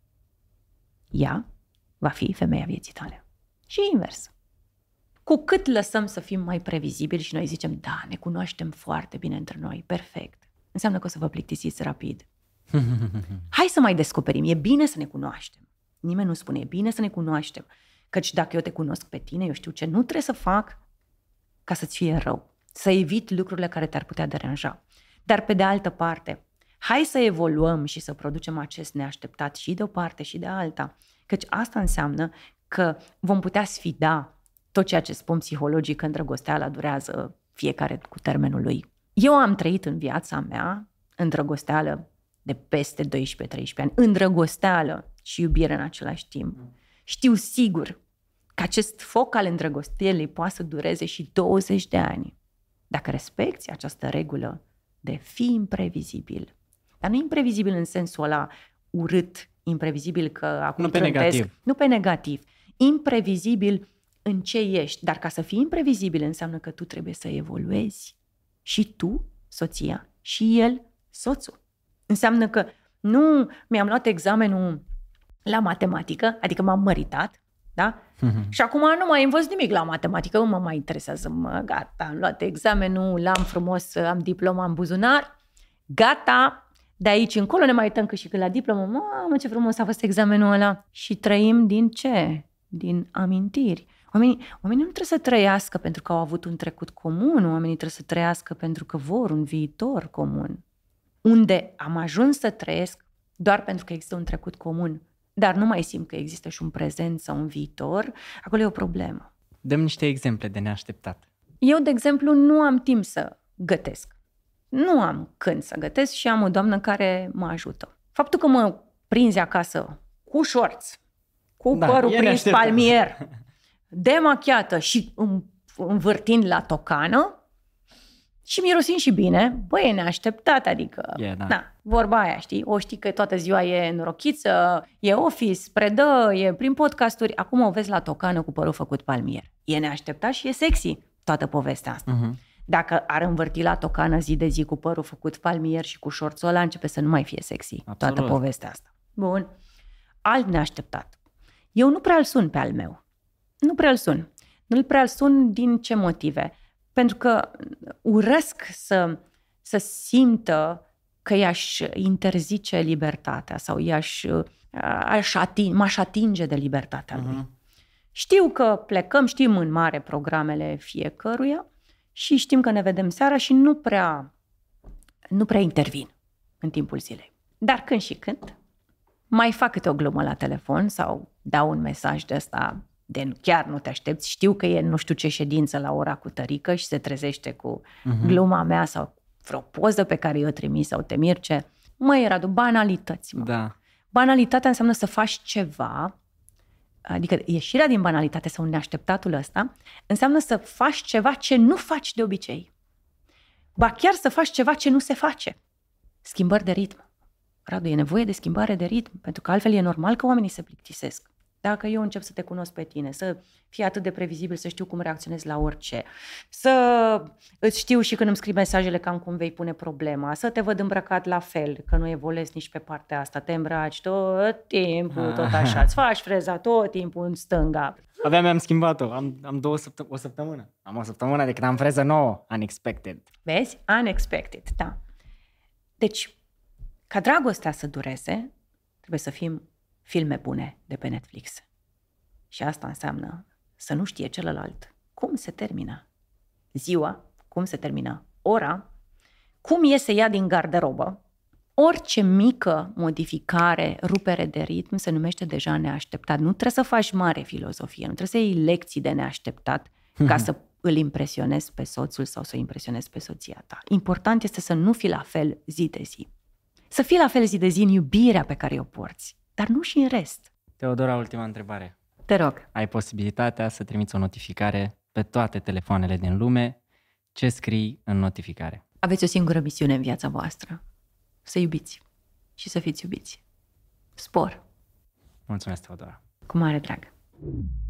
ea va fi femeia vieții tale. Și invers. Cu cât lăsăm să fim mai previzibili și noi zicem, da, ne cunoaștem foarte bine între noi, perfect, înseamnă că o să vă plictisiți rapid. Hai să mai descoperim, e bine să ne cunoaștem. Nimeni nu spune, e bine să ne cunoaștem. Căci dacă eu te cunosc pe tine, eu știu ce nu trebuie să fac ca să-ți fie rău. Să evit lucrurile care te-ar putea deranja. Dar pe de altă parte, hai să evoluăm și să producem acest neașteptat și de o parte și de alta. Căci asta înseamnă că vom putea sfida tot ceea ce spun psihologii că îndrăgosteala durează fiecare cu termenul lui. Eu am trăit în viața mea îndrăgosteală de peste 12-13 ani, îndrăgosteală și iubire în același timp. Știu sigur că acest foc al îndrăgostielii poate să dureze și 20 de ani. Dacă respecti această regulă de fi imprevizibil, dar nu imprevizibil în sensul ăla urât, imprevizibil că acum nu pe negativ, imprevizibil în ce ești, dar ca să fii imprevizibil înseamnă că tu trebuie să evoluezi și tu, soția, și el, soțul. Înseamnă că nu mi-am luat examenul la matematică, adică m-am măritat, Da? Și acum nu mai învăț nimic la matematică, nu mă mai interesează. Gata, am luat examenul, l-am frumos, am diploma în buzunar, gata, de aici încolo ne mai uităm că și când la diplomă, mamă, ce frumos a fost examenul ăla. Și trăim din ce? Din amintiri. Oamenii nu trebuie să trăiască pentru că au avut un trecut comun, oamenii trebuie să trăiască pentru că vor un viitor comun. Unde am ajuns să trăiesc doar pentru că există un trecut comun, dar nu mai simt că există și un prezent sau un viitor, acolo e o problemă. Dăm niște exemple de neașteptat. Eu, de exemplu, nu am timp să gătesc. Nu am când să gătesc și am o doamnă care mă ajută. Faptul că mă prinzi acasă cu șorț, cu părul prins palmier, demachiată și învârtind la tocană și mirosind și bine, băi, e neașteptat, adică, vorba aia, știi? O știi că toată ziua e norochiță, e office, predă, e prin podcasturi, acum o vezi la tocană cu părul făcut palmier. E neașteptat și e sexy toată povestea asta. Dacă ar învârti la tocană zi de zi cu părul făcut palmier și cu șorțul ăla, începe să nu mai fie sexy toată povestea asta. Bun. Alt neașteptat. Eu nu prea îl sun pe al meu. Nu prea îl sun. Nu prea îl sun din ce motive? Pentru că urăsc să simtă că i-aș interzice libertatea sau m-aș atinge de libertatea lui. Știu că plecăm, știm în mare programele fiecăruia și știm că ne vedem seara și nu prea intervin în timpul zilei. Dar când și când mai fac câte o glumă la telefon sau dau un mesaj de ăsta de chiar nu te aștepți, știu că e nu știu ce ședință la ora cu tărică și se trezește cu gluma mea sau vreo poză pe care i-o trimis sau te Mirce. Măi, Radu, banalități, mă. Da. Banalitatea înseamnă să faci ceva, adică ieșirea din banalitate sau neașteptatul ăsta, înseamnă să faci ceva ce nu faci de obicei. Ba chiar să faci ceva ce nu se face. Schimbări de ritm. Radu, e nevoie de schimbare de ritm, pentru că altfel e normal că oamenii se plictisesc. Dacă eu încep să te cunosc pe tine, să fii atât de previzibil, să știu cum reacționezi la orice, să îți știu și când îmi scrii mesajele cam cum vei pune problema, să te văd îmbrăcat la fel, că nu evoluezi nici pe partea asta, te îmbraci tot timpul, tot așa, îți faci freza tot timpul în stânga. Abia mi-am schimbat-o, am o săptămână. Am o săptămână de când am freză nouă, unexpected. Vezi? Unexpected, da. Deci, ca dragostea să dureze, trebuie să fim filme bune de pe Netflix. Și asta înseamnă să nu știe celălalt cum se termină ziua, cum se termină ora, cum iese ea din garderobă. Orice mică modificare, rupere de ritm se numește deja neașteptat. Nu trebuie să faci mare filozofie, nu trebuie să iei lecții de neașteptat ca să îl impresionezi pe soțul sau să o impresionezi pe soția ta. Important este să nu fii la fel zi de zi. Să fii la fel zi de zi în iubirea pe care o porți, dar nu și în rest. Teodora, ultima întrebare. Te rog. Ai posibilitatea să trimiți o notificare pe toate telefoanele din lume. Ce scrii în notificare? Aveți o singură misiune în viața voastră. Să iubiți și să fiți iubiți. Spor. Mulțumesc, Teodora. Cu mare drag.